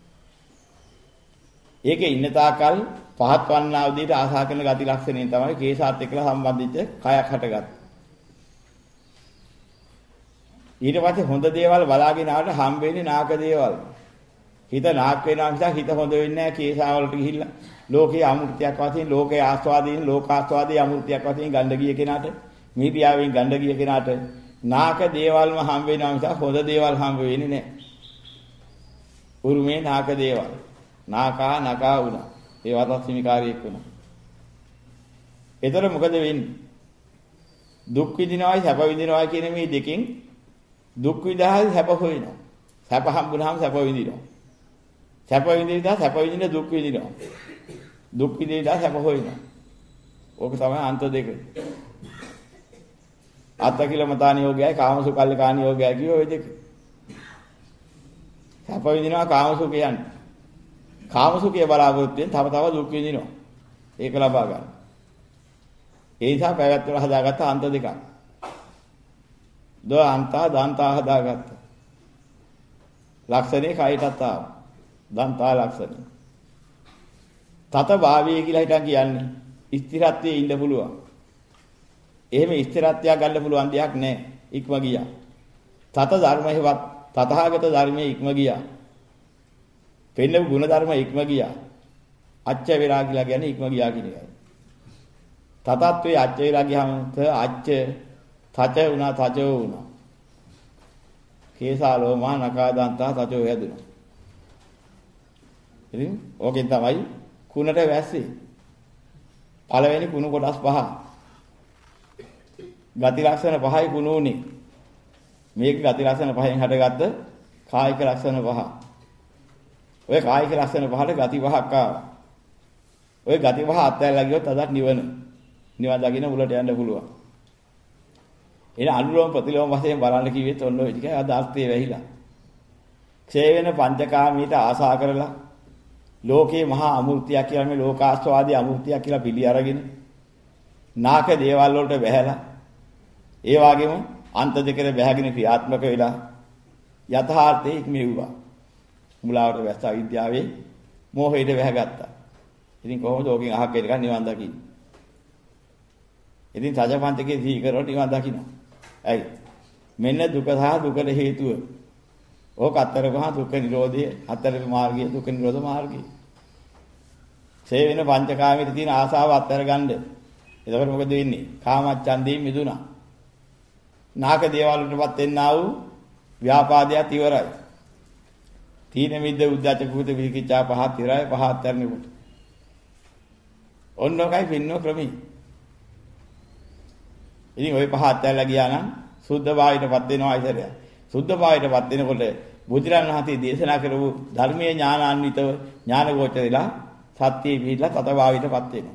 ඒකේ ඉන්න තාකල් පහත් වන්නා උදේට ආශා කරන ගති ලක්ෂණයෙන් තමයි කේසාත් එක්කලා සම්බන්ධිත කයක් හටගත්තේ. ඊට පස්සේ හොඳ දේවල් බලාගෙන ආවට හම්බ වෙන්නේ නාක දේවල්. හිත නාක් වෙනවා නිසා හිත හොඳ වෙන්නේ නැහැ කේසාවලට ගිහිල්ලා. ලෝකයේ අමෘතයක් වශයෙන් ලෝකයේ ආස්වාදයෙන් ලෝකාස්වාදයේ අමෘතයක් වශයෙන් ගන්න ගිය කෙනාට මීඩියාවෙන් ගන්න ගිය කෙනාට නාක දේවල්ම හම්බ වෙනවා නිසා හොඳ දේවල් හම්බ වෙන්නේ නැහැ. උරුමේ නාක දේවල්. නකා වුණා. ඒ වතත් හිමිකාරියෙක් වුණා. ඒතර මොකද වෙන්නේ? දුක් විඳිනවයි සැප විඳිනවයි කියන මේ දෙකෙන් දුක් විඳහල් සැප හොයනවා. සැප හම්බුනහම සැප විඳිනවා. සැප විඳිනවා සැප විඳින දුක් විඳිනවා. දුක් විඳිනවා සැප හොයනවා. ඕක තමයි අන්ත දෙක. අත්තිකිලමතාන යෝගයයි කාමසුකල්ලිකාණ යෝගයයි කිය ඔය දෙක. සැප විඳිනවා කාමසුඛ කියන්නේ. කාමසුඛය බලාපොරොත්තුෙන් තව තව දුක් විඳිනවා. ඒක ලබා ගන්න. ඒ නිසා පැවැත්වල හදාගත්ත අන්ත දෙකක්. දෝ අන්තා දන්තා හදාගත්ත. ලක්ෂණේ කයටත් ආව. දන්තා ලක්ෂණේ. තත භාවයේ කියලා හිටන් කියන්නේ ස්ථිරත්වයේ ඉන්න පුළුවන්. එහෙම ස්ථිරත්වයක් ගන්න පුළුවන් දෙයක් නැහැ. ඉක්ම ගියා. තත ධර්මයේවත් තථාගත ධර්මයේ ඉක්ම ගියා. පෙන්න ගුණ ධර්ම ඉක්ම ගියා. අච්ච වේලා කියලා කියන්නේ ඉක්ම ගියා කියන එකයි. තතත්වයේ අච්ච වේලා ගියාම අච්ච තච වුණා තචෝ වුණා. කේසාලෝ මා නකාදන්තා තචෝ හැදුණා. ඉතින් ඕකෙන් තමයි කුණට වැස්සේ. පළවෙනි කුණු කොටස් පහ. ගති ලක්ෂණ පහයි කුණු උනේ. මේක ගති ලක්ෂණ පහෙන් හටගත්ත කායික ලක්ෂණ පහ. ඔය කායික ලක්ෂණ පහට ගති පහක් ආවා. ඔය ගති පහ අත්හැරලා ගියොත් අදත් නිවන දකින්න මුලට යන්න පුළුවන්. එන අනුලෝම ප්‍රතිලෝම වශයෙන් බලන්න කිව්වෙත් ඔන්න ඔය ටිකයි අද අර්ථය වැහිලා. ක්ෂය වෙන පංචකාමීට ආසා කරලා ලෝකේ මහා අමෘතියක් කියලා මේ ලෝකාස්වාදී අමෘතියක් කියලා පිළි අරගෙන නාක දේවල් වලට බැහැලා ඒ වගේම අන්ත දෙකේ බැහැගෙන ක්‍රියාත්මක වෙලා යථාර්ථයේ ඉක්මෙව්වා. මුලාවට වැස්ස අවිද්‍යාවේ මෝහයට වැහගත්තා. ඉතින් කොහොමද ඕකෙන් අහක් එකක් නිවන් දකින්නේ? ඉතින් සජපන්තකේ සීකරව නිවන් දකින්න. ඇයි? මෙන්න දුක සහ දුකට හේතුව. ඕක අත්තරපහ දුක්ඛ නිරෝධය, අත්තරේ මාර්ගය දුක්ඛ නිරෝධ මාර්ගය. සේ වෙන පංචකාමයේ තියෙන ආසාව අත්තර ගන්න. එතකොට මොකද වෙන්නේ? කාමච්ඡන්දේ මිදුණා. නාක දේවල් වලටපත් වෙන්නා වූ ව්‍යාපාදයක් ඉවරයි. තීන මිද්ද උද්දච්ච කුත විකිච්ඡා පහත් ඉරයි පහත් තරණෙකට. ඔන්නෝකයි පින්නෝ ක්‍රමී. ඉතින් ওই පහත් ඇල්ල ගියා නම් සුද්ධ භාවයටපත් වෙනවා ඉතරය. සුද්ධ භාවයටපත් වෙනකොට බුදුරන් වහන්සේ දේශනා කරපු ධර්මයේ ඥානාන්විතව ඥානගෝචරලා සත්‍යයේ පිළිලා තත භාවයටපත් වෙනවා.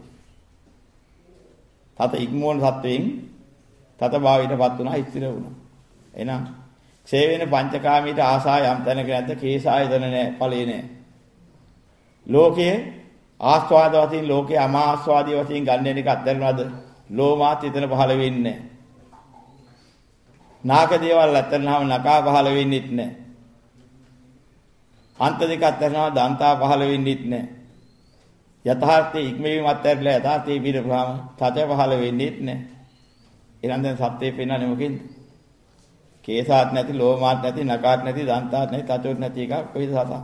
තත ඉක්මෝන සත්වයෙන් තත භාවයටපත් වුණා ඉතිර වුණා. එහෙනම් ක්ෂය වෙන පංචකාමීට ආසා යම් තැනක නැද්ද කේසායතන නැහැ ඵලේ නැහැ. ලෝකයේ ආස්වාද වශයෙන් ලෝකයේ අමාස්වාදී වශයෙන් ගන්න එක අත්දැකනවද? ලෝමාත් එතන පහළ වෙන්නේ නැහැ. නාක දේවල් අත්දැකනම නකා පහළ වෙන්නේත් නැහැ. අන්ත දෙක අත්දැකනම දන්තා පහළ වෙන්නේත් නැහැ. යථාර්ථයේ ඉක්මවීම අත්දැකලා යථාර්ථයේ පිළිපහම තත පහළ වෙන්නේත් නැහැ. ඊළඟ දැන් සත්‍යය පෙන්වන්නේ මොකෙන්ද? කේසාත් නැති, ලෝමාත් නැති, නකාත් නැති, දන්තාත් නැති, තචොත් නැති එක කොයිද සතා?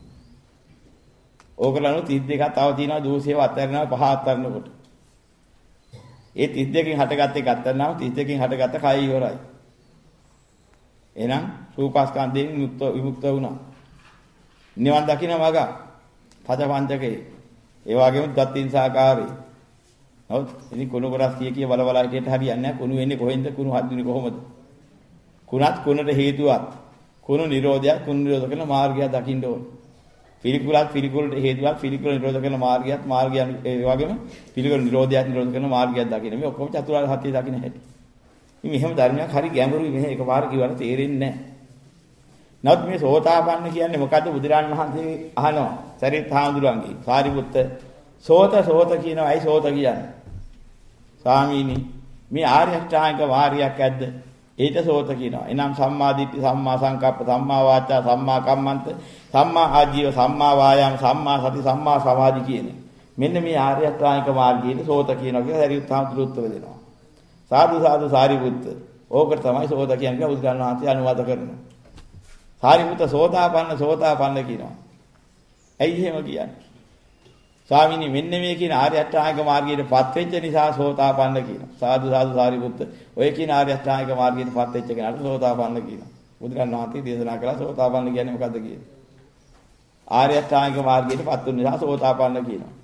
ඕකලනු 32ක් තව තියෙනවා දෝෂේව අත්හැරනවා පහ අත්හැරනකොට. ඒ 32කින් හටගත්ත එක අත්හැරනවා 32කින් හටගත්ත කය ඉවරයි. එහෙනම් රූපස්කන්ධයෙන් විමුක්ත වුණා. නිවන් දකින්න මග පදපංචකේ. ඒ වගේම දත්තින් සාකාරේ. නමුත් ඉතින් කුණු කොටස් කිය බල හිටියට හරියන්නේ නැහැ. කුණු වෙන්නේ කොහෙන්ද? කුණු හදින්නේ කොහොමද? කුණත් කුණට හේතුවක්. කුණු නිරෝධයක්, කුණු නිරෝධ කරන මාර්ගය දකින්න ඕනේ. පිළිකුලත් පිළිකුලට හේතුවක්, පිළිකුල නිරෝධ කරන මාර්ගයත් මාර්ගය ඒ වගේම පිළිකුල නිරෝධයක් නිරෝධ කරන මාර්ගයක් දකින්න. මේ ඔක්කොම චතුරාර්ය සත්‍ය දකින්න හැටි. ඉතින් මෙහෙම ධර්මයක් හරි ගැඹුරුයි මෙහෙ එකපාර කිව්වට තේරෙන්නේ නැහැ. නමුත් මේ සෝතාපන්න කියන්නේ මොකද්ද? බුදුරන් වහන්සේ අහනවා. සරිත් හාමුදුරුවන්ගේ සාරිපුත්ත සෝත කියනවා. අයි සෝත කියන්නේ? ස්වාමීනි මේ ආර්ය අෂ්ටාංගික වාරියක් ඇද්ද? ඒට සෝත කියනවා. එනම් සම්මා දිට්ඨි, සම්මා සංකප්ප, සම්මා වාචා, සම්මා කම්මන්ත, සම්මා ආජීව, සම්මා වායාම, සම්මා සති, සම්මා සමාධි කියන්නේ. මෙන්න මේ ආර්ය අෂ්ටාංගික මාර්ගයේ සෝත කියනවා කියලා සරිත් හාමුදුරුවෝ උත්තර දෙනවා. සාදු සාදු සාරිපුත්ත. ඕකට තමයි සෝත කියන්නේ බුදුරන් වහන්සේ අනුවාද කරනවා. සාරිපුත්ත සෝතාපන්න කියනවා. ඇයි එහෙම කියන්නේ? ස්වාමීනි මෙන්න මේ කියන ආර්ය අෂ්ටාංගික මාර්ගයට පත් වෙච්ච නිසා සෝතාපන්න කියනවා. සාදු සාදු සාරිපුත්ත. ඔය කියන ආර්ය අෂ්ටාංගික මාර්ගයට පත් වෙච්ච කෙනාට සෝතාපන්න කියනවා. බුදුරන් වහන්සේ දේශනා කළා සෝතාපන්න කියන්නේ මොකද්ද කියන්නේ? ආර්ය අෂ්ටාංගික මාර්ගයට පත් වුන නිසා සෝතාපන්න කියනවා.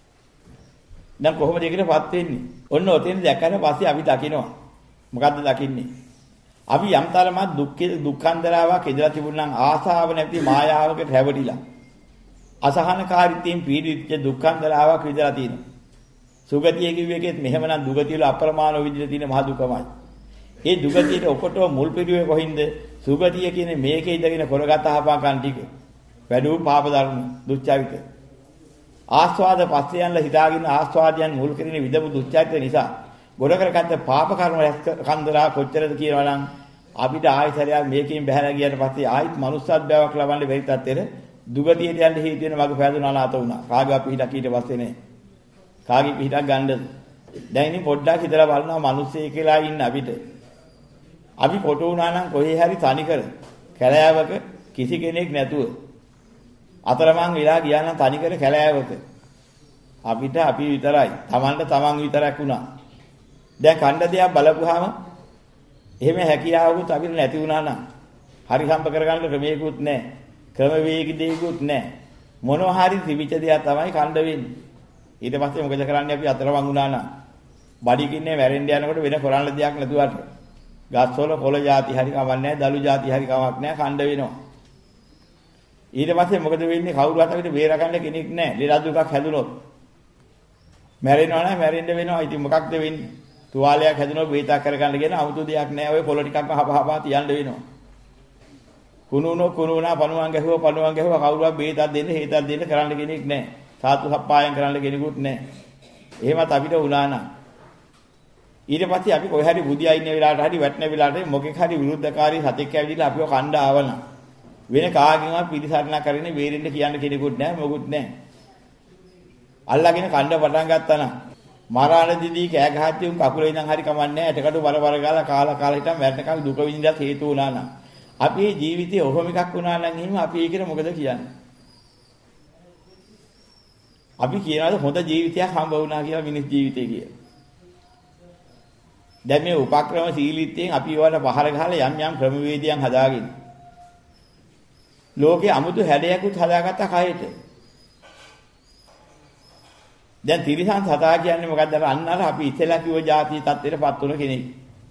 දැන් කොහොමද ඒකට පත් වෙන්නේ? ඔන්න ඔතෙන් දැක්කම පස්සේ අපි දකිනවා. මොකද්ද දකින්නේ? අපි යම් තරමක් දුක්ඛන්දරාවක් ඉඳලා තිබුණා නම් ආසාව නැති මායාවකට රැවටිලා අසහනකාරීත්වයෙන් පීඩිත දුක්ඛන්දරාවක් විඳලා තියෙනවා. සුගතිය කිව්වෙකෙත් මෙහෙමනම් දුගතිය වල අප්‍රමාණව විඳලා තියෙන මහ දුකමයි. ඒ දුගතියට ඔකොටෝ මුල් පිළිවෙල කොහින්ද? සුගතිය කියන්නේ මේකේ ඉඳගෙන කරගත හපාකන් ටික. වැඩි පාප ධර්ම දුච්චරිත. ආස්වාද පස්සේ යන හිතාගෙන ආස්වාදයන් මුල් කරගෙන විදපු දුච්චරිත නිසා ගොඩ කරගත්ත පාප කර්ම කන්දරා කොච්චරද කියනවා නම් අපිට ආයතරයක් මේකෙන් බහැලා ගියට පස්සේ ආයිත් මනුස්සත් බවක් ලබන්න බැරි තත්ත්වෙට දුගතියට යන්න හේතු වෙන මග පෑදුනා නාත වුණා. කාගේ පිටක් ඊට පස්සේ නේ. කාගේ පිටක් ගන්නද? දැන් ඉතින් පොඩ්ඩක් හිතලා බලනවා මිනිස්සෙක් කියලා ඉන්න අපිට. අපි කොට වුණා නම් කොහේ හරි තනිකර කැලෑවක කිසි කෙනෙක් නැතුව අතරමං වෙලා ගියා නම් තනිකර කැලෑවක අපිට අපි විතරයි. Tamanට Taman විතරක් වුණා. දැන් කණ්ඩ දෙයක් බලපුවාම එහෙම හැකියාවකුත් අපිට නැති වුණා නම් හරි සම්ප කරගන්න ක්‍රමයකුත් නැහැ. ක්‍රම වේගිකයකුත් නැහැ. මොනවා හරි තිබිච්ච දෙයක් තමයි කණ්ඩ වෙන්නේ. ඊට පස්සේ මොකද කරන්නේ අපි අතරමං වුණා නම් බඩිකින්නේ වැරෙන්න යනකොට වෙන කරන්න දෙයක් නැතුවට ගස්වල කොළ ಜಾති හරි කමක් නැහැ, දලු ಜಾති හරි කමක් නැහැ කණ්ඩ වෙනවා. ඊට පස්සේ මොකද වෙන්නේ? කවුරුහත් අපිට බේරගන්න කෙනෙක් නැහැ. ලෙඩ දුකක් හැදුනොත් මැරෙනවා නම් මැරෙන්න වෙනවා. ඉතින් මොකක්ද වෙන්නේ? තුවාලයක් හැදුනොත් වේතක් කරගන්න කියන 아무තු දෙයක් නැහැ. ඔය පොළ ටිකක් හපහපා තියන්න වෙනවා. කුණුනෝ කුණුනා පණුවන් ගැහුවා කවුරුහත් බේතක් දෙන්න හේතක් දෙන්න කරන්න කෙනෙක් නැහැ. සාතු සප්පායම් කරන්න කෙනෙකුත් නැහැ. එහෙමත් අපිට උනා නම් ඊට පස්සේ අපි කොහේ හරි බුදියා ඉන්න වෙලාවට හරි වැටෙන වෙලාවට මොකෙක් හරි විරුද්ධකාරී සතෙක් ඇවිදලා අපිව කණ්ඩ ආවනම් වෙන කාගෙන්වත් පිළිසරණ කරන්නේ වේරෙන්න කියන්න කෙනෙකුත් නැහැ මොකුත් නැහැ. අල්ලගෙන කණ්ඩ පටන් ගත්තා නම් මරාණ දිදී කෑ ගහද්දී උන් කකුලේ ඉඳන් හරි කමන්නේ ඇටකටු බර ගාලා කාලා හිටන් මැරෙනකම් දුක විඳින්නත් හේතු වුණා නම් අපේ ජීවිතේ ඔහොම එකක් වුණා නම් එහෙම අපි ඒකට මොකද කියන්නේ? අපි කියනවාද හොඳ ජීවිතයක් හම්බ වුණා කියලා මිනිස් ජීවිතේ කියලා. දැන් මේ උපක්‍රම සීලීත්වයෙන් අපි ඒවට පහර ගහලා යම් ක්‍රමවේදයන් හදාගෙන ලෝකේ 아무තු හැඩයක්වත් හදාගත්ත කයෙට. දැන් තිරිසන් සතා කියන්නේ මොකක්ද? අන්නර අපි ඉතලා කිව්ව જાතිය තත්ත්වයටපත් වුණ කෙනෙක්.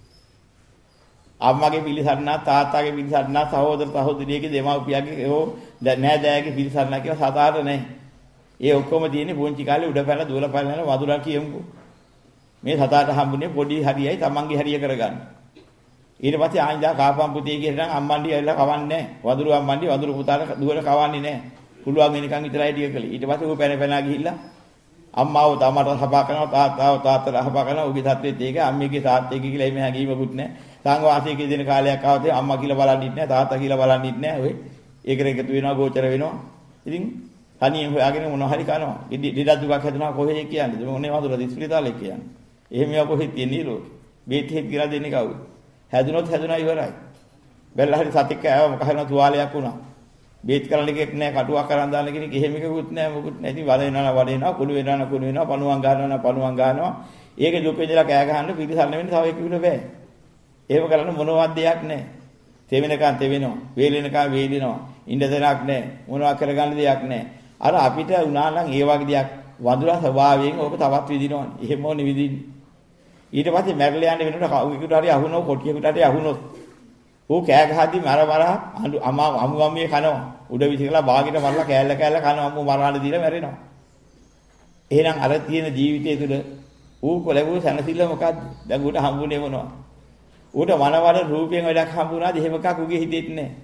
අම්මගේ පිළිසරණ, තාත්තාගේ පිළිසරණ, සහෝදර සහෝදරියගේ දෙමව්පියගේ ඒෝ නෑදෑයගේ පිළිසරණ කියලා සතාට නැහැ. ඒ ඔක්කොම තියෙන්නේ පුංචි කාලේ උඩ පැනලා දුවලා පැනලා වදුරා කියමුකෝ. මේ සතාට හම්බුනේ පොඩි හරියයි තමන්ගේ හරිය කරගන්න. ඊට පස්සේ ආන්දා කාපම් පුතේ කියලා නම් අම්මන්ඩි ඇවිල්ලා කවන්නේ නැහැ. වදුරු අම්මන්ඩි වදුරු පුතාට දුවලා කවන්නේ නැහැ. පුළුවන් වෙනකන් විතරයි ටික කළේ. ඊට පස්සේ ඌ පැන ගිහිල්ලා අම්මාව තාමට හපා කරනවා තාත්තට හපා කරනවා. ඌගේ තත්ත්වෙත් ඒක අම්මිගේ තාත්තගේ කියලා එimhe හැංගීමකුත් නැහැ. සංවාසයේ දෙන කාලයක් ආවද අම්මා කියලා බලන්නෙත් නැහැ තාත්තා කියලා බලන්නෙත් නැහැ. ඔය ඒකට එකතු වෙනවා ගෝචර වෙනවා. ඉතින් තනියෙන් හොයාගෙන මොනවා හරි කරනවා. ඉඩ දුකක් හැදුනා කොහෙද කියන්නේ? මොනේ වදුර දිස්පිරිතාලේ කියන්නේ. එහෙම ඒවා කොහෙද තියෙන්නේ ලෝකේ? බේත් හේත් කියලා දෙන්නේ කවුද? හැදුනොත් හැදුනා ඉවරයි. බැලලා හරි සතෙක් ආව මොකක් හරි තුවාලයක් වුණා. බේත් කරන්න එකක් නැහැ, කටුවක් කරන් දාන්න කෙනෙක් එහෙම එකකුත් නැහැ, මොකුත් නැහැ. ඉතින් වඩේනවා, කුළු වෙනවා, පණුවන් ගන්නවා. ඒක දුක ඉඳලා කෑ ගහන්න පිළිසරණ වෙන්න තව එකෙකුට බෑ. එහෙම කරන්න මොනවත් දෙයක් නැහැ. තෙවෙනකන් තෙවෙනවා, වේලෙනකන් වේලෙනවා. ඉන්න දෙයක් නැහැ. මොනවා කරගන්න දෙයක් නැහැ. අර අපිට උනා නම් ඒ වගේ දෙයක් වඳුරා ස්වභාවයෙන් ඕක තවත් විදිනවනේ. එහෙම ඕනේ විදින්නේ. ඊට පස්සේ මැරලා යන්න වෙනකොට කවුරුකට හරි අහුනෝ කොටියෙකුට හරි අහුනොත් ඌ කෑ ගහද්දි මර අමුගම්මියේ කනවා. උඩ විසිකලා බාගෙට මරලා කෑල්ල කනවා. අම්මු මරාන දීලා මැරෙනවා. එහෙනම් අර තියෙන ජීවිතය තුළ ඌ කොලගුව සැනසෙල්ල මොකද්ද? දැන් ඌට හම්බුනේ මොනවා? ඌට වනවල රූපයෙන් වැඩක් හම්බුණාද? එහෙම එකක් ඌගේ හිතෙත් නැහැ.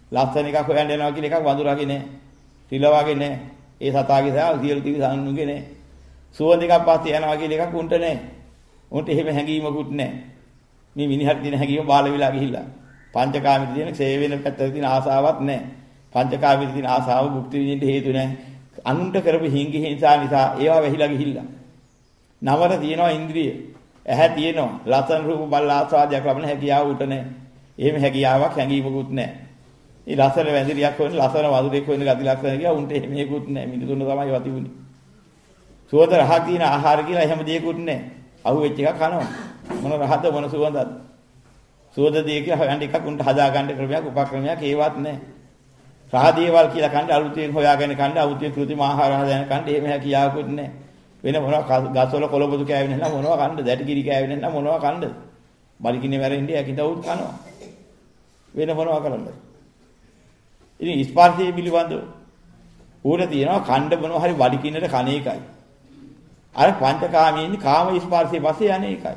ලස්සන එකක් හොයන්න යනවා කියලා එකක් වඳුරාගේ නෑ. රිලවාගේ නෑ. ඒ සතාගේ සහ සියලු තිරි සම්නුගේ නෑ. සුවඳ එකක් පස්සේ යනවා කියලා එකක් උන්ට නෑ. උන්ට එහෙම හැඟීමකුත් නෑ. මේ මිනිහට තියෙන හැඟීම බාල විලා ගිහිල්ලා. පංචකාමීට තියෙන ක්ෂය වෙන පැත්තට තියෙන ආසාවක් නෑ. පංචකාමීට තියෙන ආසාව භුක්ති විඳින්න හේතු නෑ. අනුන්ට කරපු හිංගි හිංසා නිසා ඒවා වැහිලා ගිහිල්ලා. නවර තියෙනවා ඉන්ද්‍රිය. ඇහැ තියෙනවා. ලස්සන රූප බල ආස්වාදයක් ලබන හැකියාව උට නෑ. එහෙම හැකියාවක් හැඟීමකුත් නෑ. මේ ලස්සන වැඳිරියක් හොයන ලස්සන වදුරෙක් හොයන ගති ලක්ෂණ කියලා උන්ට එහෙමකුත් නෑ. මිනිතුන් තමයි වතිුනේ. සුවඳ රහ තියෙන ආහාර කියලා එහෙම දෙයක්කුත් නෑ. අහුවෙච්ච එකක් කනවා. මොන රහද මොන සුවඳද? සුවඳ දෙය කියලා හොයන්න එකක් උන්ට හදා ගන්න ක්‍රමයක් උපක්‍රමයක් ඒවත් නෑ. රහ දේවල් කියලා කන්න අලුතෙන් හොයාගෙන කන්න අලුතෙන් කෘතිම ආහාර හදාගෙන කන්න එහෙම හැකියාවකුත් නෑ. වෙන මොනවා ගස්වල කොළබදු කෑවෙන්නේ නැත්නම් මොනවා කන්නද? දැටිකිරි කෑවෙන්නේ නැත්නම් මොනවා කන්නද? බලිකිනේ වැරෙන්නේ යකිතවුත් කනවා. වෙන මොනවා කරන්නද? ඉතින් ස්පර්ශයේ පිළිබඳව ඌර තියෙනවා ඛණ්ඩ මොනවා හරි බලිකින්නට කණ එකයි. අර පංචකාමීන් කාම ස්පර්ශයේ පස්සේ යන්නේ එකයි.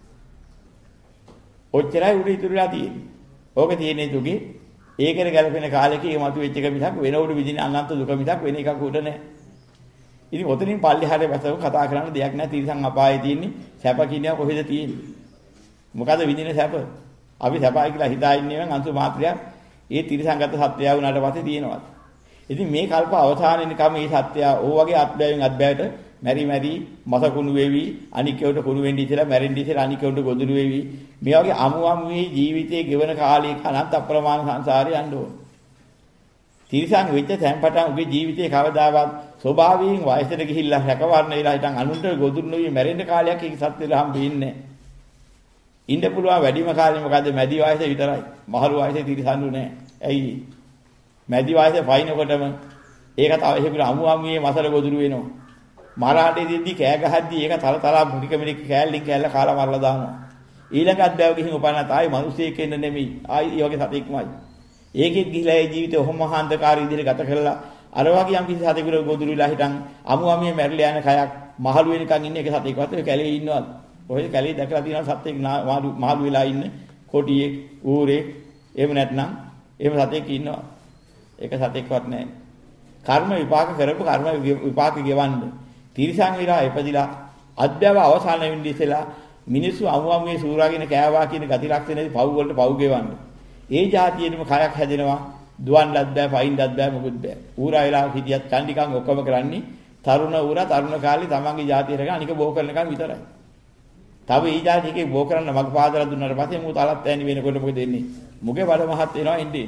ඔච්චරයි උඩ ඉතුරුලා තියෙන්නේ. ඕක තියෙන්නේ දුකේ ඒකේ ගැලපෙන කාලෙකේ මතු වෙච්ච එක මිසක් වෙන උඩ විදින අනන්ත දුක මිසක් වෙන එකක් උඩ නැහැ. ඉතින් ඔතනින් පල්ලෙහාට වැසව කතා කරන්න දෙයක් නැහැ. තිරසං අපායේ තියෙන්නේ සැප කියනවා කොහෙද තියෙන්නේ? මොකද විඳින සැප? අපි සැපයි කියලා හිතා ඉන්නේ නම් අංශු මාත්‍රයක් ඒ තිරසංගත සත්‍යය වුණාට පස්සේ තියෙනවා. ඉතින් මේ කල්ප අවසානයේකම මේ සත්‍යය ඕ වගේ අත්බැවින් අත්බැවට මැරි මසකුණු වෙවි අනිකේවට කුණු වෙන්න ඉතලා මැරෙන්න ඉතලා අනිකේවට ගොදුරු වෙවි මේ වගේ අමුමේ ජීවිතයේ ගෙවන කාලයක අනන්ත අප්‍රමාණ සංසාරේ යන්න ඕන. තිරසං වෙච්ච තැන්පටන් උගේ ජීවිතේ කවදාවත් ස්වභාවයෙන් වයසට ගිහිල්ලා රැකවරණ වෙලා හිටන් අනුන්ට ගොදුරු නොවි මැරෙන්න කාලයක් ඒක සත්‍යෙලා හම්බෙන්නේ නැහැ. ඉන්න පුළුවන් වැඩිම කාලේ මොකද මැදි වයසේ විතරයි. මහලු වයසේ තිරසන්නු නැහැ. ඇයි? මැදි වයසේ වයින්කොටම ඒක තව එහෙකුල අමුමේ මසල ගොදුරු වෙනවා. මරාටේ දෙද්දි කෑ ගහද්දි ඒක තල තලා මුනික මිනික කෑල්ලින් කෑල්ල කාලා මරලා දානවා. ඊළඟත් බෑව ගිහින් උපන්න තායි මිනිස්සෙක් වෙන්න නෙමෙයි. ආයි ඒ වගේ සතෙක්මයි. ඒකෙත් ගිහිලා ඒ ජීවිතේ ඔහොම මහාන්තකාරී විදිහට ගත කරලා අර වගේ යම් කිසි සතෙකුට ගොදුරු වෙලා හිටන් අමුමේ මැරිලා යන කයක් මහලු වෙනකන් ඉන්නේ ඒක සතෙක්වත් ඒ කැලේ ඉන්නවද? ඔය කැලේ දැකලා තියෙනවා සතෙක් මහලු වෙලා ඉන්න කොටියෙක් ඌරෙක් එහෙම නැත්නම් එහෙම සතෙක් ඉන්නවා. ඒක සතෙක්වත් නැහැ. කර්ම විපාක කරපු කර්ම විපාක ගෙවන්නේ තිරසං විරා ඉපදිලා අධ්‍යව අවසාන වෙන්නේ ඉතලා මිනිස්සු අමුමේ සූරාගෙන කෑවා කියන ගති ලක්ෂණේ පව් වලට පව් ගෙවන්නේ. ඒ જાතියෙම කයක් හැදෙනවා දුවන්නත් බෑ පයින්නත් බෑ මොකුත් බෑ. ඌරා වෙලා හිටියත් කණ්ඩිකන් ඔක්කොම කරන්නේ තරුණ ඌරා තරුණ කාලේ තමන්ගේ જાතියට අනික බෝ කරනකම් විතරයි. තව ඒ જાතියකේ බෝ කරන්න මග පාදලා දුන්නාට පස්සේ මූ තලත් ඇනි වෙනකොට මොකද වෙන්නේ? මුගේ බඩ මහත් වෙනවා ඉන්නේ.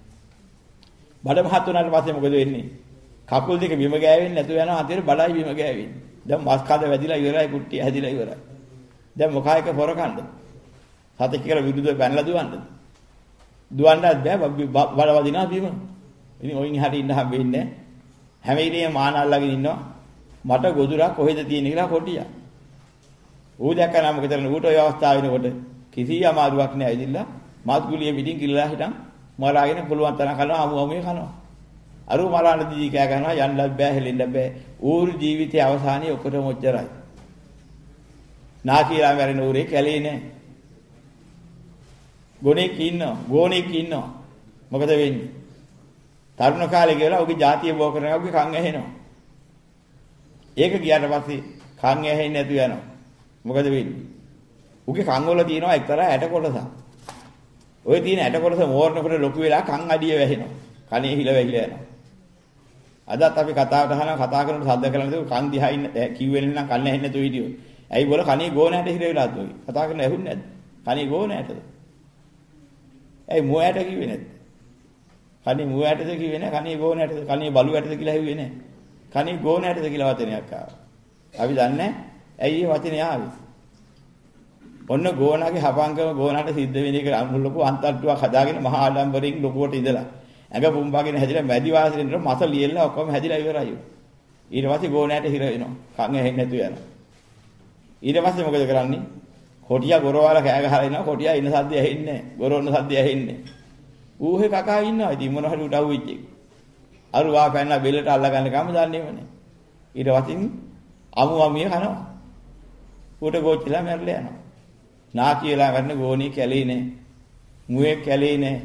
බඩ මහත් වුණාට පස්සේ මොකද වෙන්නේ? කකුල් දෙක බිම ගෑවෙන්නේ නැතුව යනවා අතේ බඩයි බිම ගෑවෙන්නේ. දැන් මස් කඩ වැදිලා ඉවරයි කුට්ටිය හැදිලා ඉවරයි. දැන් මොකායක පොරකණ්ඩ. සතෙක් කියලා විදුද බැනලා දුවන්නද? දුවන්නත් බෑ බඩ වදිනවා බිම. ඉතින් ඔයින් එහාට ඉන්න හම්බෙන්නේ හැම ඉරියේ මාන අල්ලගෙන ඉන්නවා. මට ගොදුරක් කොහෙද තියෙන්නේ කියලා කොටියා. ඌ දැක්කම මොකද කරන්නේ? ඌට ඔය අවස්ථාව වෙනකොට කිසි අමාරුවක් නෑ ඇවිදilla මාත් ගුලිය පිටින් කිල්ලලා හිටන් මරාගෙන පුළුවන් තරම් කනවා අමුමේ කනවා. අරු මරාන දී කෑ ගන්නවා යන්නත් බෑ හෙලෙන්න බෑ. ඌරු ජීවිතයේ අවසානයේ ඔක්කොටම ඔච්චරයි. නාකිලා මැරෙන ඌරේ කැලේ නෑ. ගෝණෙක් ඉන්නවා. මොකද වෙන්නේ? තරුණ කාලේ කියලා ඔහුගේ ජාතිය බෝ කරනවා ඔහුගේ කන් ඇහෙනවා. ඒක ගියාට පස්සේ කන් ඇහෙන්නේ නැතු යනවා. මොකද වෙන්නේ? ඔහුගේ කන් වල තියෙනවා එක්තරා ඇට කොටසක්. ඔය තියෙන ඇට කොටස මෝරනකොට ලොකු වෙලා කන් අඩිය වැහෙනවා. කනේ හිල වැහිලා යනවා. අදත් අපි කතාවට අහනවා කතා කරනකොට සද්ද කරන්නේ කන් දිහා ඉන්න කිව්වෙන්නේ නම් කන් ඇහෙන්නේ නැතුව හිටියෝ. ඇයි බොල කනේ ගෝණයට හිර වෙලාද ඔය? කතා කරන ඇහුන්නේ නැද්ද? කනේ ගෝණයටද? ඇයි මුව ඇට කිව්වේ නැද්ද? කනේ මුව ඇටද කිව්වේ නැහැ. කනේ ගෝණයටද? කනේ බලු ඇටද කියලා හිව්වේ නැහැ. කනේ ගෝණයටද කියලා වචනයක් ආවා. අපි දන්නේ ඇයි මේ වචනේ ආවේ? ඔන්න ගෝණාගේ හපංකම ගෝණාට සිද්ධ වෙන එක ලොකු අන්තර්ටුවක් හදාගෙන මහා ආඩම්බරයෙන් ලොකුවට ඉඳලා ඇඟ පුම්බාගෙන හැදිලා මැදි වාසලෙන් මස ලියලා ඔක්කොම හැදිලා ඉවරයි. ඊට පස්සේ ගෝණයට හිර වෙනවා. කන් ඇහෙන්නේ නැතුව යනවා. ඊට පස්සේ මොකද කරන්නේ? කොටියා ගොරවලා කෑ ගහලා ඉනවා. කොටියා ඉන්න සද්ද ඇහෙන්නේ නැහැ. ගොරවන සද්ද ඇහෙන්නේ. ඌහේ කකා ඉන්නවා. ඉතින් මොන හරි උඩව වෙච්ච එක. අරුවා පැනලා බෙල්ලට අල්ලා ගන්න කම දන්නේම නැහැ. ඊට පස්සේ අමුමිය කනවා. ඌට ගෝච්චිලා මැරලා යනවා. නා කියලා ගන්න ගෝණී කැලේ නැහැ. මුවේ කැලේ නැහැ.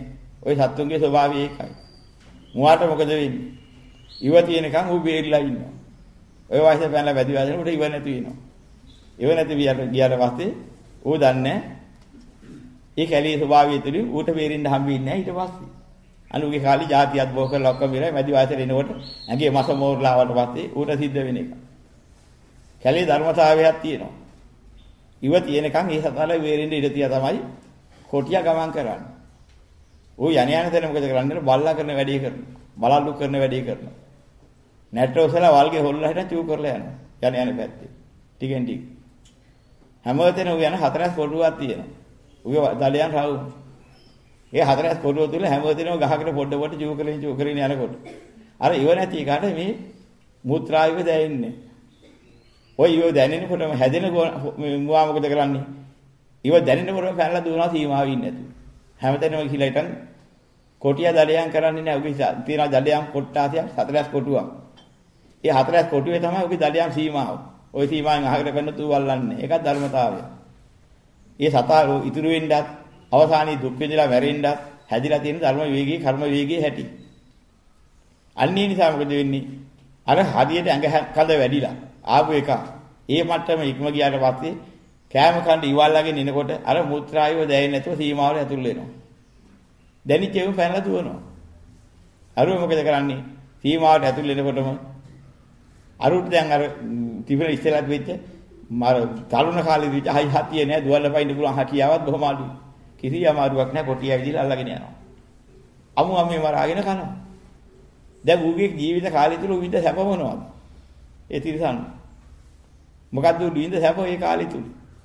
ওই සත්තුන්ගේ ස්වභාවය ඒකයි. මුවාට මොකද වෙන්නේ? ඉව තියෙනකන් ඌ බේරිලා ඉන්නවා. ඔය වයසේ පැනලා වැඩි වයසට උට ඉව නැති වෙනවා. ඉව නැති ගියාට පස්සේ ඌ දන්නේ ඒ කැලේ ස්වභාවය තුළින් ඌට බේරින්න හම්බ වෙන්නේ නැහැ ඊට පස්සේ. අනුගේ කාලේ જાතියත් බෝ කරලා ඔක්කොම ඉරයි වැඩි වයසට එනකොට ඇඟේ මස මෝරලා ආවට පස්සේ ඌට සිද්ධ වෙන එක. කැලේ ධර්මතාවයක් තියෙනවා. ඉව තියෙනකන් ඒ සතාල බේරින්න ඉඩ තියා තමයි කොටියා ගමන් කරන්නේ. ඌ යණ යන තැන මොකද කරන්නේ? බල්ලා කරන වැඩේ කරනවා. බලල්ලු කරන වැඩේ කරනවා. නැට්ටෝසලා වල්ගේ හොල්ලා හිටන් චූ කරලා යනවා. යන පැත්තේ. ටිකෙන් ටික. හැමතැනම ඌ යන 40 කොටුවක් තියෙනවා. ඌගේ දලයන් රවුම්. ඒ 40 කොටුව තුල හැමතැනම ගහකට පොඩ චූ කරගෙන යනකොට අර ඉව නැති එකට මේ මුත්‍රායුව දැනෙන්නේ. ඔය ඉව දැනෙනකොටම හැදෙන මුවා මොකද කරන්නේ? ඉව දැනෙනකොටම පැනලා දුවනවා සීමාවෙ ඉන්නේ නැතුව. හැමතැනම ගිහිලා හිටන් කොටියා දඩයන් කරන්නේ නැහැ. උගේ තියෙන දඩයන් කොට්ටාසිය 40 කොටුවක්. ඒ 40 කොටුවේ තමයි උගේ දඩයන් සීමාව. ওই සීමාවෙන් අහකට කරන තු වල්ලන්නේ. ඒකත් ධර්මතාවය. ඒ සතා ඉතුරු වෙන්නත් අවසානයේ දුක් විඳලා මැරෙන්නත් හැදිලා තියෙන ධර්ම වේගයේ කර්ම වේගයේ හැටි. අන්නේ නිසා මොකද වෙන්නේ? අර හදියට ඇඟ කඳ වැඩිලා ආපු එක. ඒ මට්ටම ඉක්ම ගියාට පස්සේ කෑම කන්න ඉවල්ලාගෙන එනකොට අර මුත්‍රායව දැයෙන්නේ නැතුව සීමාවට ඇතුල් වෙනවා. දැනිච්ච ඒව පැනලා දුවනවා. අරුව මොකද කරන්නේ? සීමාවට ඇතුල් වෙනකොටම අරුට දැන් අර තිබෙන ඉස්සෙල්ලත් වෙච්ච මාර තරුණ කාලේ විතර හයි හතිය නෑ දුවන්න පයින්න පුළුවන් හැකියාවක් බොහොම අඩුයි. කිසි අමාරුවක් නෑ කොටිය ඇවිදලා අල්ලගෙන යනවා. අමු අම්මේ මරාගෙන කනවා. දැන් ඌගේ ජීවිත කාලය තුල ඌ විඳ සැප මොනවද? ඒ තිරසන්. මොකද්ද ඌ විඳ සැප ඒ කාලය තුල?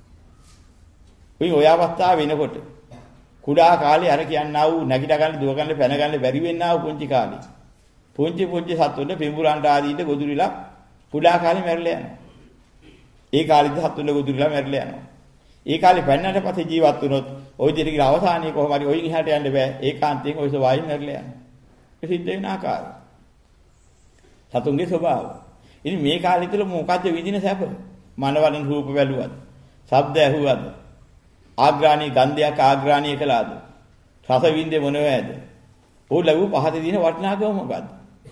ඔය අවස්ථාව වෙනකොට කුඩා කාලේ අර කියන්නා වූ නැගිට ගන්න දුව ගන්න පැන ගන්න බැරි වෙන්නා වූ පුංචි කාලේ. පුංචි සත්තුන්ට පිඹුරන්ට ආදීට ගොදුරිලා කුඩා කාලේ මැරිලා යනවා. ඒ කාලෙද සත්තුන්ට ගොදුරිලා මැරිලා යනවා. ඒ කාලේ පැන්නට පස්සේ ජීවත් වුණොත් ওই දෙයට කියලා අවසානයේ කොහොම හරි ඔයින් එහාට යන්න බෑ. ඒකාන්තයෙන් ඔය ස්වභාවයෙන් මැරිලා යනවා. ඒ සිද්ධ වෙන ආකාරය. සතුන්ගේ ස්වභාවය. ඉතින් මේ කාලෙ තුල මොකද්ද විඳින සැප? මනවලින් රූප බැලුවද? ශබ්ද ඇහුවද? ආග්‍රාණී ගන්ධයක් ආග්‍රාණී කළාද? රස විඳේ මොනවද? ඕ ලැබු පහත දින වටිනාකම මොකද්ද?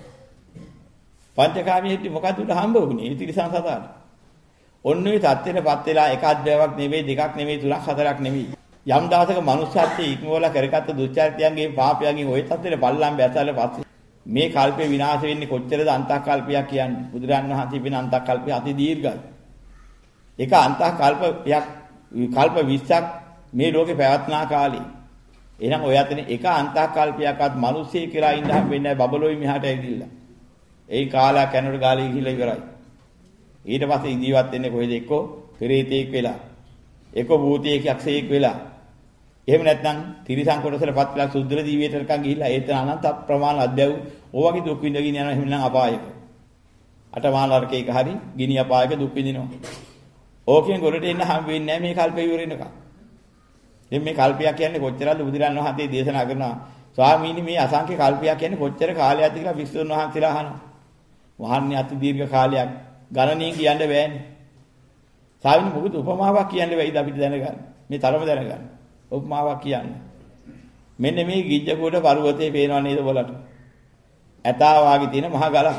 පංචකාමීෙත් මොකද්ද උට හම්බ වුනේ? ඉතිරිසන් සතාට. ඔන්න ඔය தත්ත්වෙටපත් වෙලා එකක් දෙකක් නෙවෙයි දෙකක් නෙවෙයි තුනක් හතරක් නෙවෙයි. යම් දවසක මනුස්සයෙක් ඉක්මවලා කරගත්ත දුස්චරිතයන්ගේ පාපයන්ගෙන් ওই தත්ත්වෙට පල්ලම් බැසලා පස්සේ මේ කල්පේ විනාශ වෙන්නේ කොච්චරද අන්තක් කල්පයක් කියන්නේ. බුදුරන් වහන්සේ වෙන අන්තක් කල්පය අති දීර්ඝයි. ඒක අන්තක් කල්පයක් කල්ප 20ක් මේ ලෝකේ පැවත්නා කාලේ. එහෙනම් ඔය අතනේ එක අන්තක් කල්පයක්වත් මිනිස්සෙක් කියලා ඉඳ හම්බෙන්නේ නැහැ බබලෝයි මෙහාට ඇවිදilla. ඒ කාලයක් යනකොට ගාලේ ගිහිල්ලා ඉවරයි. ඊට පස්සේ ජීවත් වෙන්නේ කොහෙද? එක්කෝ පෙරේතෙක් වෙලා. එක්කෝ භූතයෙක් යක්ෂයෙක් වෙලා. එහෙම නැත්නම් තිරිසන් කොටසලපත් වෙලා සුද්ධල ජීවිතයකන් ගිහිල්ලා ඒතන අනන්ත ප්‍රමාණ අධ්‍යයු ඕවගේ දුක් විඳගෙන යනවා. එහෙම නම් අපායක. අටමහා නරකයක හරි ගිනි අපායක දුක් විඳිනවා. ඕකෙන් ගොඩට එන්න හම් වෙන්නේ නැහැ මේ කල්පේ ඉවර වෙනකම්. දැන් මේ කල්පයක් කියන්නේ කොච්චරද බුදුරන් වහන්සේ දේශනා කරනවා. ස්වාමීනි මේ අසංඛ්‍ය කල්පයක් කියන්නේ කොච්චර කාලයක්ද කියලා වික්ෂුන් වහන්සේලා අහනවා. වහන්නේ අති දීර්ඝ කාලයක් ගණනින් කියන්න බෑනේ. ස්වාමීනි මොකද උපමාවක් කියන්න බැයිද අපිට දැනගන්න. මේ තරම දැනගන්න. උපමාවක් කියන්නේ. මෙන්න මේ ගිජ්ජකෝට පර්වතේ පේනව නේද ඔයාලට? ඇතා වාගේ තියෙන මහ ගලක්.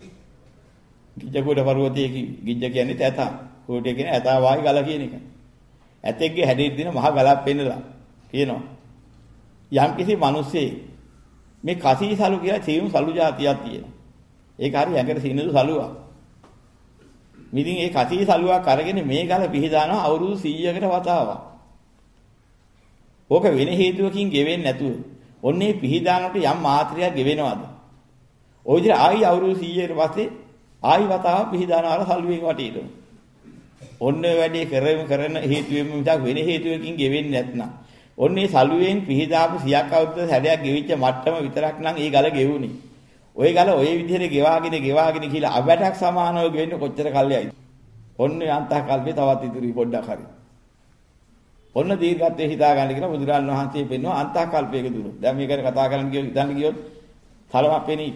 ගිජ්ජකෝට පර්වතයේ ගිජ්ජ කියන්නේ ඇතා. කෝටේ කියන ඇතා වාගේ ගල කියන එක. ඇතෙක්ගේ හැඩේ දින මහ ගලක් පෙන්නලා කියනවා. යම් කිසි මිනිස්සෙක් මේ කසී සලු කියලා සියුම් සලු జాතියක් තියෙනවා. ඒක හරි ඇඟට සිනිඳු සලුවක්. මිදින් ඒ කසී සලුවක් අරගෙන මේ ගල පිහදානවා අවුරුදු 100කට වතාවක්. ඕක වෙන හේතුවකින් ගෙවෙන්නේ නැතුව. ඔන්නේ පිහදානට යම් මාත්‍රයක් ගෙවෙනවද? ওই විදිහට ආයි අවුරුදු 100කට පස්සේ ආයි වතාවක් පිහදානවා සලුවෙන් වටේට. ඔන්න වැඩි කරන හේතුවෙම මිසක් වෙන හේතුවකින් ගෙවෙන්නේ නැත්නම් ඔන්නේ සලුවෙන් පිහදාපු 100ක් අවුරුද්ද හැඩයක් ගෙවිච්ච මට්ටම විතරක් නම් ඒ ගල ගෙවුනේ. ওই ගල ওই විදිහට ගෙවාගෙන කියලා අවැටක් සමානව ගෙවෙන්න කොච්චර කල්යයිද? ඔන්න අන්තහ කල්පේ තවත් ඉතුරුයි පොඩ්ඩක් හරි. ඔන්න දීර්ඝත්වයේ හිතා ගන්න කියලා බුදුරන් වහන්සේ පෙන්වනවා අන්තහ කල්පයක දුර. දැන් මේක ගැන කතා කරන්න ගියොත් තරමක් වෙන්නේ.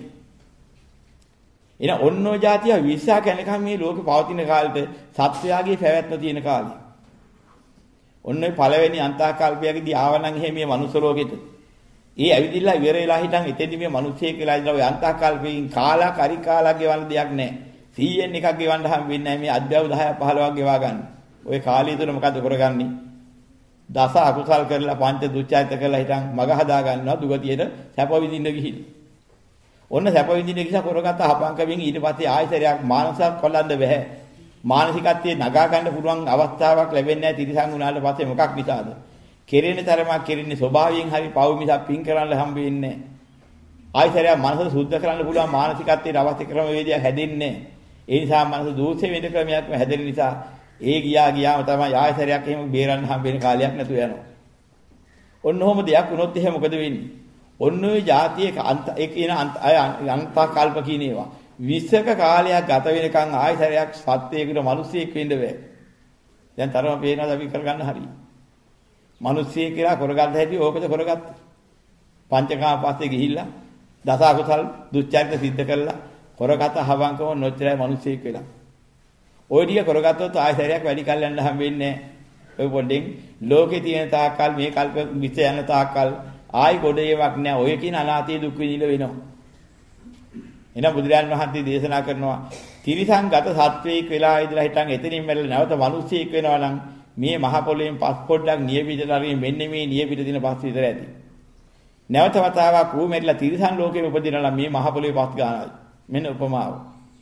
එන ඔන්නෝ જાතිය 20ක් යනකම් මේ ලෝකේ පවතින කාලෙට සත්‍යයගේ පැවැත්ම තියෙන කාලේ. ඔන්න ඔය පළවෙනි අන්තහ කල්පයකදී ආවනම් එහෙම මේ මනුස්ස ලෝකෙට ඒ ඇවිදිලා ඉවර වෙලා හිටන් එතෙන්දි මේ මිනිස්සෙක් කියලා ඉඳලා ඔය අන්තකල්පයෙන් කාලා කරි කාලා ගෙවන්න දෙයක් නැහැ. 100න් එකක් ගෙවන්න හම් වෙන්නේ නැහැ මේ අධ්‍යාප 10ක් 15ක් ගෙවා ගන්න. ඔය කාලය තුන මොකද කරගන්නේ? දස අකුසල් කරලා පංච දුච්චාරිත කරලා හිටන් මග හදා ගන්නවා දුගතියට සැප විඳින්න ගිහින්. ඔන්න සැප විඳින්න ගිහලා කරගත්ත හපංකමින් ඊට පස්සේ ආයතරයක් මානසික කොල්ලන්න බෑ. මානසිකත්වයේ නගා ගන්න පුළුවන් අවස්ථාවක් ලැබෙන්නේ නැහැ තිරිසන් උනාට පස්සේ මොකක් නිසාද? කෙරෙන තරමක් කෙරෙන්නේ ස්වභාවයෙන් හරි පව් මිසක් පින් කරන්න හම්බ වෙන්නේ නැහැ. ආයතරයක් මනස සුද්ධ කරන්න පුළුවන් මානසිකත්වයේ අවශ්‍ය ක්‍රම වේදයක් හැදෙන්නේ නැහැ. ඒ නිසා මනස දෝෂේ වෙන ක්‍රමයක්ම හැදෙන නිසා ඒ ගියාම තමයි ආයතරයක් එහෙම බේරන්න හම්බ වෙන කාලයක් නැතු යනවා. ඔන්න ඔහොම දෙයක් වුණොත් එහෙම මොකද වෙන්නේ? ඔන්න ඔය જાතියක ඒ කියන අන්ත කල්ප කියන ඒවා 20ක කාලයක් ගත වෙනකන් ආයතරයක් සත්‍යයකට මිනිස්සෙක් වෙන්න බෑ. දැන් තරම පේනවාද අපි කරගන්න හරියි. මිනිස්සෙක් කියලා කරගන්න හැටි ඕකද කරගත්තා. පංචකාම පස්සේ ගිහිල්ලා දස අකුසල් දුස්චරිත සිද්ධ කළා කරගත හවංකව නොච්චරයි මිනිස්සෙක් වෙලා. ඔය ටික කරගත්තොත් ආයතරයක් වැඩි කල් යන්න හම් වෙන්නේ නැහැ. ඔය පොඩ්ඩෙන් ලෝකේ තියෙන තාක්කල් මේ කල්ප විස යන තාක්කල් ආයි ගොඩේවක් නෑ. ඔය කියන අනාතී දුක් විඳින්න වෙනවා. එහෙනම් බුදුරජාන් වහන්සේ දේශනා කරනවා තිරිසංගත සත්වයක වෙලා ඉඳලා හිටන් එතනින් මැරෙලා නැවත මිනිස්සෙක් වෙනවා නම් මේ මහ පොළොවෙන් පස් පොඩ්ඩක් නියපිටට හරි මෙන්න මේ නියපිට දින පස් විතර ඇති. නැවත වතාවක් ඌ මැරිලා තිරිසන් ලෝකෙම උපදිනවා මේ මහ පොළොවේ පස් ගානයි. මෙන්න උපමාව.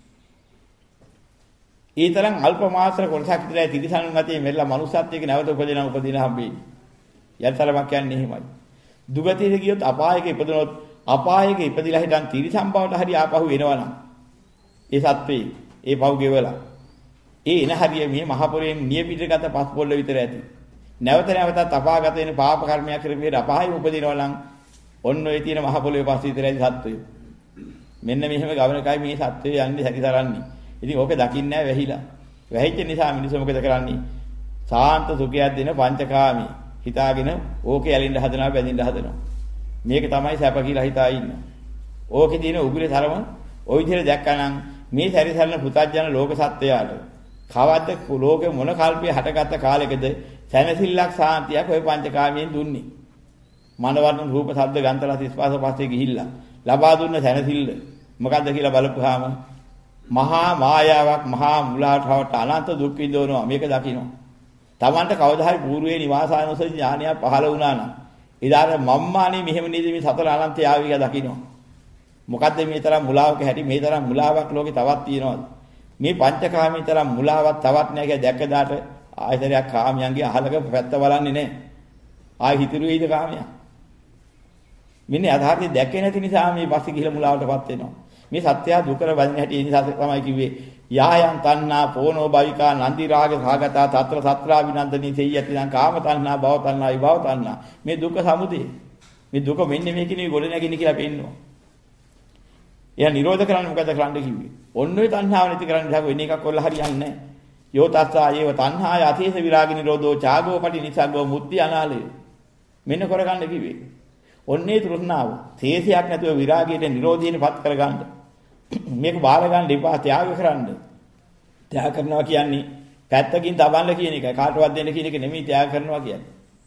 ඒ තරම් අල්ප මාත්‍ර කොටසක් විතරයි තිරිසන් ගතිය මැරිලා මනුස්සත්වයක නැවත උපදින හම්බෙන්නේ. යතරමක් කියන්නේ එහෙමයි. දුගතියට ගියොත් අපායක ඉපදුනොත් අපායක ඉපදිලා හිටන් තිරිසන් බවට හරි ආපහු එනවනම් ඒ සත්වේ ඒ පව් ගෙවලා ඒ එන හරිය මේ මහ පොළොවේ නියපිටගත පස් පොල්ල විතර ඇති. නැවත නැවතත් අපාගත වෙන පාප කර්මයක් කරගෙන අපායෙ උපදිනවා නම් ඔන්න ඔය තියෙන මහ පොළොවේ පස් විතරයි සත්වය. මෙන්න මෙහෙම ගවනකයි මේ සත්වය යන්නේ හැකිතරන්නේ. ඉතින් ඕක දකින්නේ නැහැ වැහිලා. වැහිච්ච නිසා මිනිස්සු මොකද කරන්නේ? සාන්ත සුඛයක් දෙන පංචකාමී හිතාගෙන ඕකේ ඇලින්න හදනවා බැඳින්න හදනවා. මේක තමයි සැප කියලා හිතා ඉන්නවා. ඕකේ තියෙන උගුරේ තරම ওই විදිහට දැක්කනම් මේ සැරිසරන පුතඥ ලෝක සත්‍යයට කවද්ද ලෝකෙ මොන කල්පයේ හටගත්ත කාලෙකද සැනසෙල්ලක් සාන්තියක් ওই පංචකාමයෙන් දුන්නේ. මනවර්ණ රූප ශබ්ද ගන්ධ රස ස්පර්ශ පස්සේ ගිහිල්ලා ලබා දුන්න සැනසෙල්ල මොකද්ද කියලා බලපුවාම මහා මායාවක් මහා මුලාවට අනන්ත දුක් විඳවනවා මේක දකින්න. Tamanta කවදා හරි పూర్වයේ නිවාසානුසය ඥානය පහළ වුණා නම් ඉදාර මම්මානේ මෙහෙම නේද මේ සතර අනන්තය ආවිය දකින්න. මොකද්ද මේ තරම් මුලාවක හැටි මේ තරම් මුලාවක් ලෝකේ තවත් තියෙනවද? මේ පංචකාමී තරම් මුලාවක් තවත් නැහැ කියලා දැක්ක දාට ආයතරයක් කාමයන්ගේ අහලක පැත්ත බලන්නේ නැහැ. ආයි හිතිරුවේද කාමයක්. මෙන්න අධාර්ය දැකේ නැති නිසා මේ පස්සේ ගිහිලා මුලාවටපත් වෙනවා. මේ සත්‍ය දුකර වදින හැටි ඒ නිසා තමයි කිව්වේ යායන් තණ්හා පෝනෝ භවිකා නන්දි රාග සාගතා తත්‍ර සත්‍රා විනන්දනී තෙය්‍යති නම් කාම තණ්හා භව තණ්හා විභව තණ්හා මේ දුක සමුදේ මේ දුක මෙන්න මේකනේ ගොඩ නැගින්න කියලා පෙන්නනවා. එයා නිරෝධ කරන්න මොකද කරන්න කිව්වේ? ඔන්න ඔය තණ්හාව නැති කරන්න ඉහක වෙන එකක් කොල්ල හරියන්නේ නැහැ. යෝ තස්සා යේව තණ්හාය අතීත විරාග නිරෝධෝ චාගෝ පටි නිසග්ගෝ මුත්‍ති අනාලය. මෙන්න කරගන්න කිව්වේ. ඔන්නේ තෘෂ්ණාව. තේසයක් නැතුව විරාගයේ නිරෝධියටපත් කරගන්න. මේක බාර ගන්න එපා ත්‍යාග කරන්න. ත්‍යාග කරනවා කියන්නේ පැත්තකින් තබන්න කියන එකයි. කාටවත් දෙන්න කියන එක නෙමෙයි ත්‍යාග කරනවා කියන්නේ.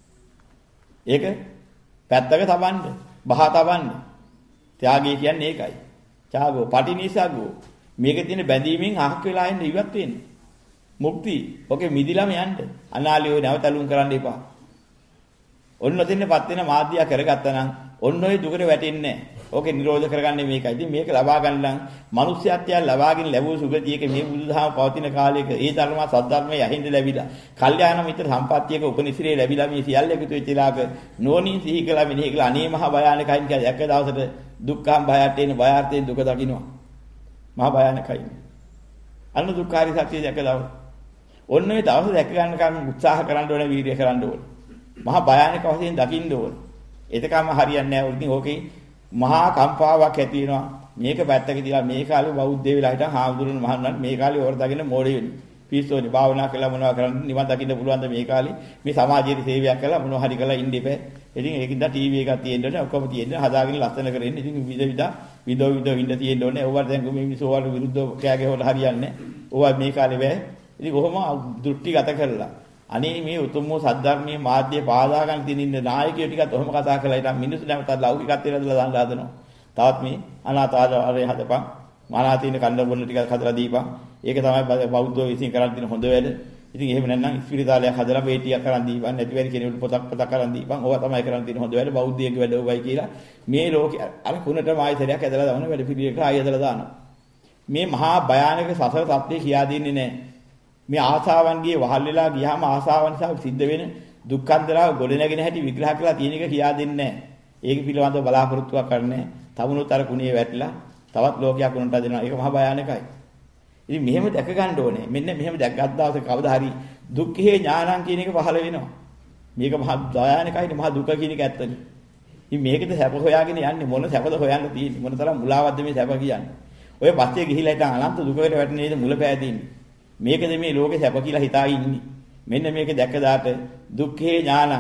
ඒක පැත්තක තබන්න, බහ තබන්න. ත්‍යාගය කියන්නේ ඒකයි. ත්‍යාගෝ පටිනිසග්ගෝ. මේකේ තියෙන බැඳීමෙන් අහක් වෙලා ඉන්න ඉවත් වෙන්න. මුක්ති. ඔකේ මිදිලාම යන්න. අනාලියෝ නැවතලුම් කරන්න එපා. ඔන්න ඔතෙන්පත් වෙන මාධ්‍යය කරගත්තා නම් ඔන්න ඔය දුකට වැටෙන්නේ නැහැ. ඕකේ නිරෝධ කරගන්නේ මේකයි. ඉතින් මේක ලබා ගන්න නම් මිනිස්යාත්ය ලබාගෙන ලැබුව සුගතියක මේ බුදුදහම පවතින කාලයක ඒ ධර්ම සද්ධර්මයේ යහින්ද ලැබිලා. කල්යාණ මිත්‍ර සම්පත්තියක උපනිශ්‍රේ ලැබිලා මේ සියල්ල එකතු වෙච්ච ලාක නෝනින් සිහි කළා මෙනෙහි කළා අනේ මහ භයානකයින් කියලා එක දවසට දුක්ඛම් භයයට එන භයාර්ථයෙන් දුක දකින්නවා. මහ භයානකයි. අන්න දුක්ඛාරි සත්‍ය දැක දවස. ඔන්න ඔය දවස දැක ගන්න කම උත්සාහ කරන්න ඕනේ වීර්ය කරන්න ඕනේ. මහා භයානක වශයෙන් දකින්න ඕනේ. එතකම හරියන්නේ නැහැ. ඉතින් ඕකේ මහා කම්පාවක් ඇති වෙනවා. මේක පැත්තක තියලා මේ කාලේ බෞද්ධය වෙලා හිටන් හාමුදුරුවෝ මහන්නන් මේ කාලේ වරදගෙන මොඩේ වෙන්නේ. පිස්සෝනේ භාවනා කළා මොනවා කරන්නේ නිවන් දකින්න පුළුවන් ද මේ කාලේ මේ සමාජයේ සේවයක් කළා මොනවා හරි කළා ඉන්න ඉපේ. ඉතින් ඒකින්ද ටීවී එකක් තියෙන්න ඕනේ ඔක්කොම තියෙන්න හදාගෙන ලස්සන කරගෙන ඉතින් විදෝ ඉන්න තියෙන්න ඕනේ. ඕවා දැන් මේ මිනිස්සු ඕවට විරුද්ධව කෑගේ හොල හරියන්නේ. ඕවා මේ කාලේ බෑ. ඉතින් කොහොම දෘෂ්ටි ගත කරලා අනේ මේ උතුම් වූ සද්ධර්මයේ මාධ්‍ය පාදා ගන්න තියෙන ඉන්න නායකයෝ ටිකත් ඔහොම කතා කරලා ඉතින් මිනිස්සු නැවත ලෞකිකත්වයට දාලා දාන්න හදනවා. තවත් මේ අනාථාලය හදපන්. මානා තියෙන කණ්ඩ බොන්න ටිකක් හදලා දීපන්. ඒක තමයි බෞද්ධෝ විසින් කරන් තියෙන හොඳ වැඩ. ඉතින් එහෙම නැත්නම් ඉස්පිරිතාලයක් හදලා බේටියක් කරන් දීපන්. නැති වෙයි කෙනෙකුට පොතක් කරන් දීපන්. ඕවා තමයි කරන් තියෙන හොඳ වැඩ. බෞද්ධයෙක් වැඩ ඔබයි කියලා මේ ලෝකේ අර කුණටම ආයතරයක් ඇදලා දාන වැඩ පිළිවෙලකට ආය ඇදලා දානවා. මේ මහා භයානක සසර සත්‍ය කියා දෙන්නේ නැහැ. මේ ආසාවන්ගේ වහල් වෙලා ගියාම ආසාවන් නිසා සිද්ධ වෙන දුක්ඛන්දරාව ගොඩ නැගෙන හැටි විග්‍රහ කරලා තියෙන එක කියා දෙන්නේ නැහැ. ඒක පිළිබඳව බලාපොරොත්තුවක් කරන්නේ. තමුණුත් අර කුණියේ වැටලා තවත් ලෝකයක් උනට දෙනවා. ඒක මහා භයානකයි. ඉතින් මෙහෙම දැක ගන්න ඕනේ. මෙන්න මෙහෙම දැක්ගත් දවසේ කවදා හරි දුක්ඛේ ඥානං කියන එක පහළ වෙනවා. මේක මහා භයානකයි මහා දුක කියන එක ඇත්තනේ. ඉතින් මේකද සැප හොයාගෙන යන්නේ මොන සැපද හොයන්න තියෙන්නේ. මොන තරම් මුලාවක්ද මේ සැප කියන්නේ. ඔය පස්සේ ගිහිලා හිටන් අනන්ත දුකකට වැටෙන නේද මුල පෑදීන්නේ. මේකද මේ ලෝකේ සැප කියලා හිතා ඉන්නේ. මෙන්න මේක දැක්ක දාට දුක්ඛේ ඥානං.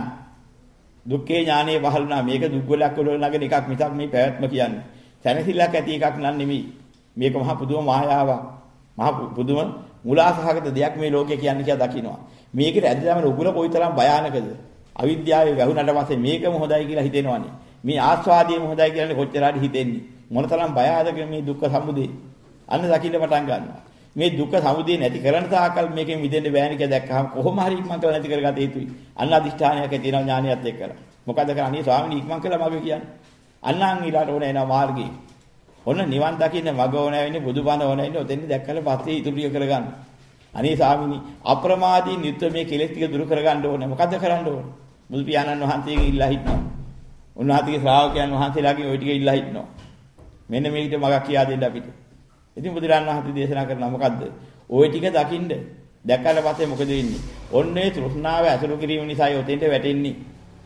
දුක්ඛේ ඥානේ පහළුණා. මේක දුක් වලක් වල නගන එකක් මිසක් මේ පැවැත්ම කියන්නේ. සැනසෙල්ලක් ඇති එකක් නන් නෙමෙයි. මේක මහා පුදුම මායාවක්. මහා පුදුම මුලාසහගත දෙයක් මේ ලෝකේ කියන්නේ කියලා දකින්නවා. මේකට ඇදලාම උගුර කොයිතරම් භයානකද? අවිද්‍යාවේ වැහුණට පස්සේ මේකම හොඳයි කියලා හිතෙනවනේ. මේ ආස්වාදයේම හොඳයි කියලානේ කොච්චර හරි හිතෙන්නේ. මොනතරම් බයද මේ දුක්ඛ සමුදය. අන්න දකින්න පටන් ගන්නවා. මේ දුක්ඛ සමුදය නැති කරන තාකල් මේකෙන් මිදෙන්න බෑනේ කියලා දැක්කහම කොහොම හරි ඉක්මන් කරලා නැති කරගත යුතුයි. අන්න අදිෂ්ඨානයක් ඇති වෙනවා ඥානියත් එක්කලා. මොකද කරන්නේ ස්වාමීනි ඉක්මන් කළා මගේ කියන්නේ. අන්නන් ඊළාට ඕන එනවා මාර්ගේ. ඔන්න නිවන් දකින්න මග ඕන වෙන්නේ බුදුබණ ඕන වෙන්නේ ඔතෙන් දැක්කල පස්සේ ඉතුරු කරගන්න. අනේ ස්වාමීනි අප්‍රමාදී නිත්‍ය මේ කෙලෙස් ටික දුරු කරගන්න ඕනේ. මොකද්ද කරන්න ඕනේ? බුදු පියාණන් වහන්සේගෙන් ඉල්ලා හිටනවා. උන්වහන්සේගේ ශ්‍රාවකයන් වහන්සේලාගෙන් ওই ටික ඉල්ලා හිටනවා. මෙන්න මේකට මගක් කියා දෙන්න අපිට. ඉතින් බුදුරන් වහන්සේ දේශනා කරනවා මොකද්ද? ওই ටික දකින්න. දැක්කල පස්සේ මොකද වෙන්නේ? ඔන්නේ තෘෂ්ණාව ඇසුරු කිරීම නිසායි ඔතෙන්ට වැටෙන්නේ.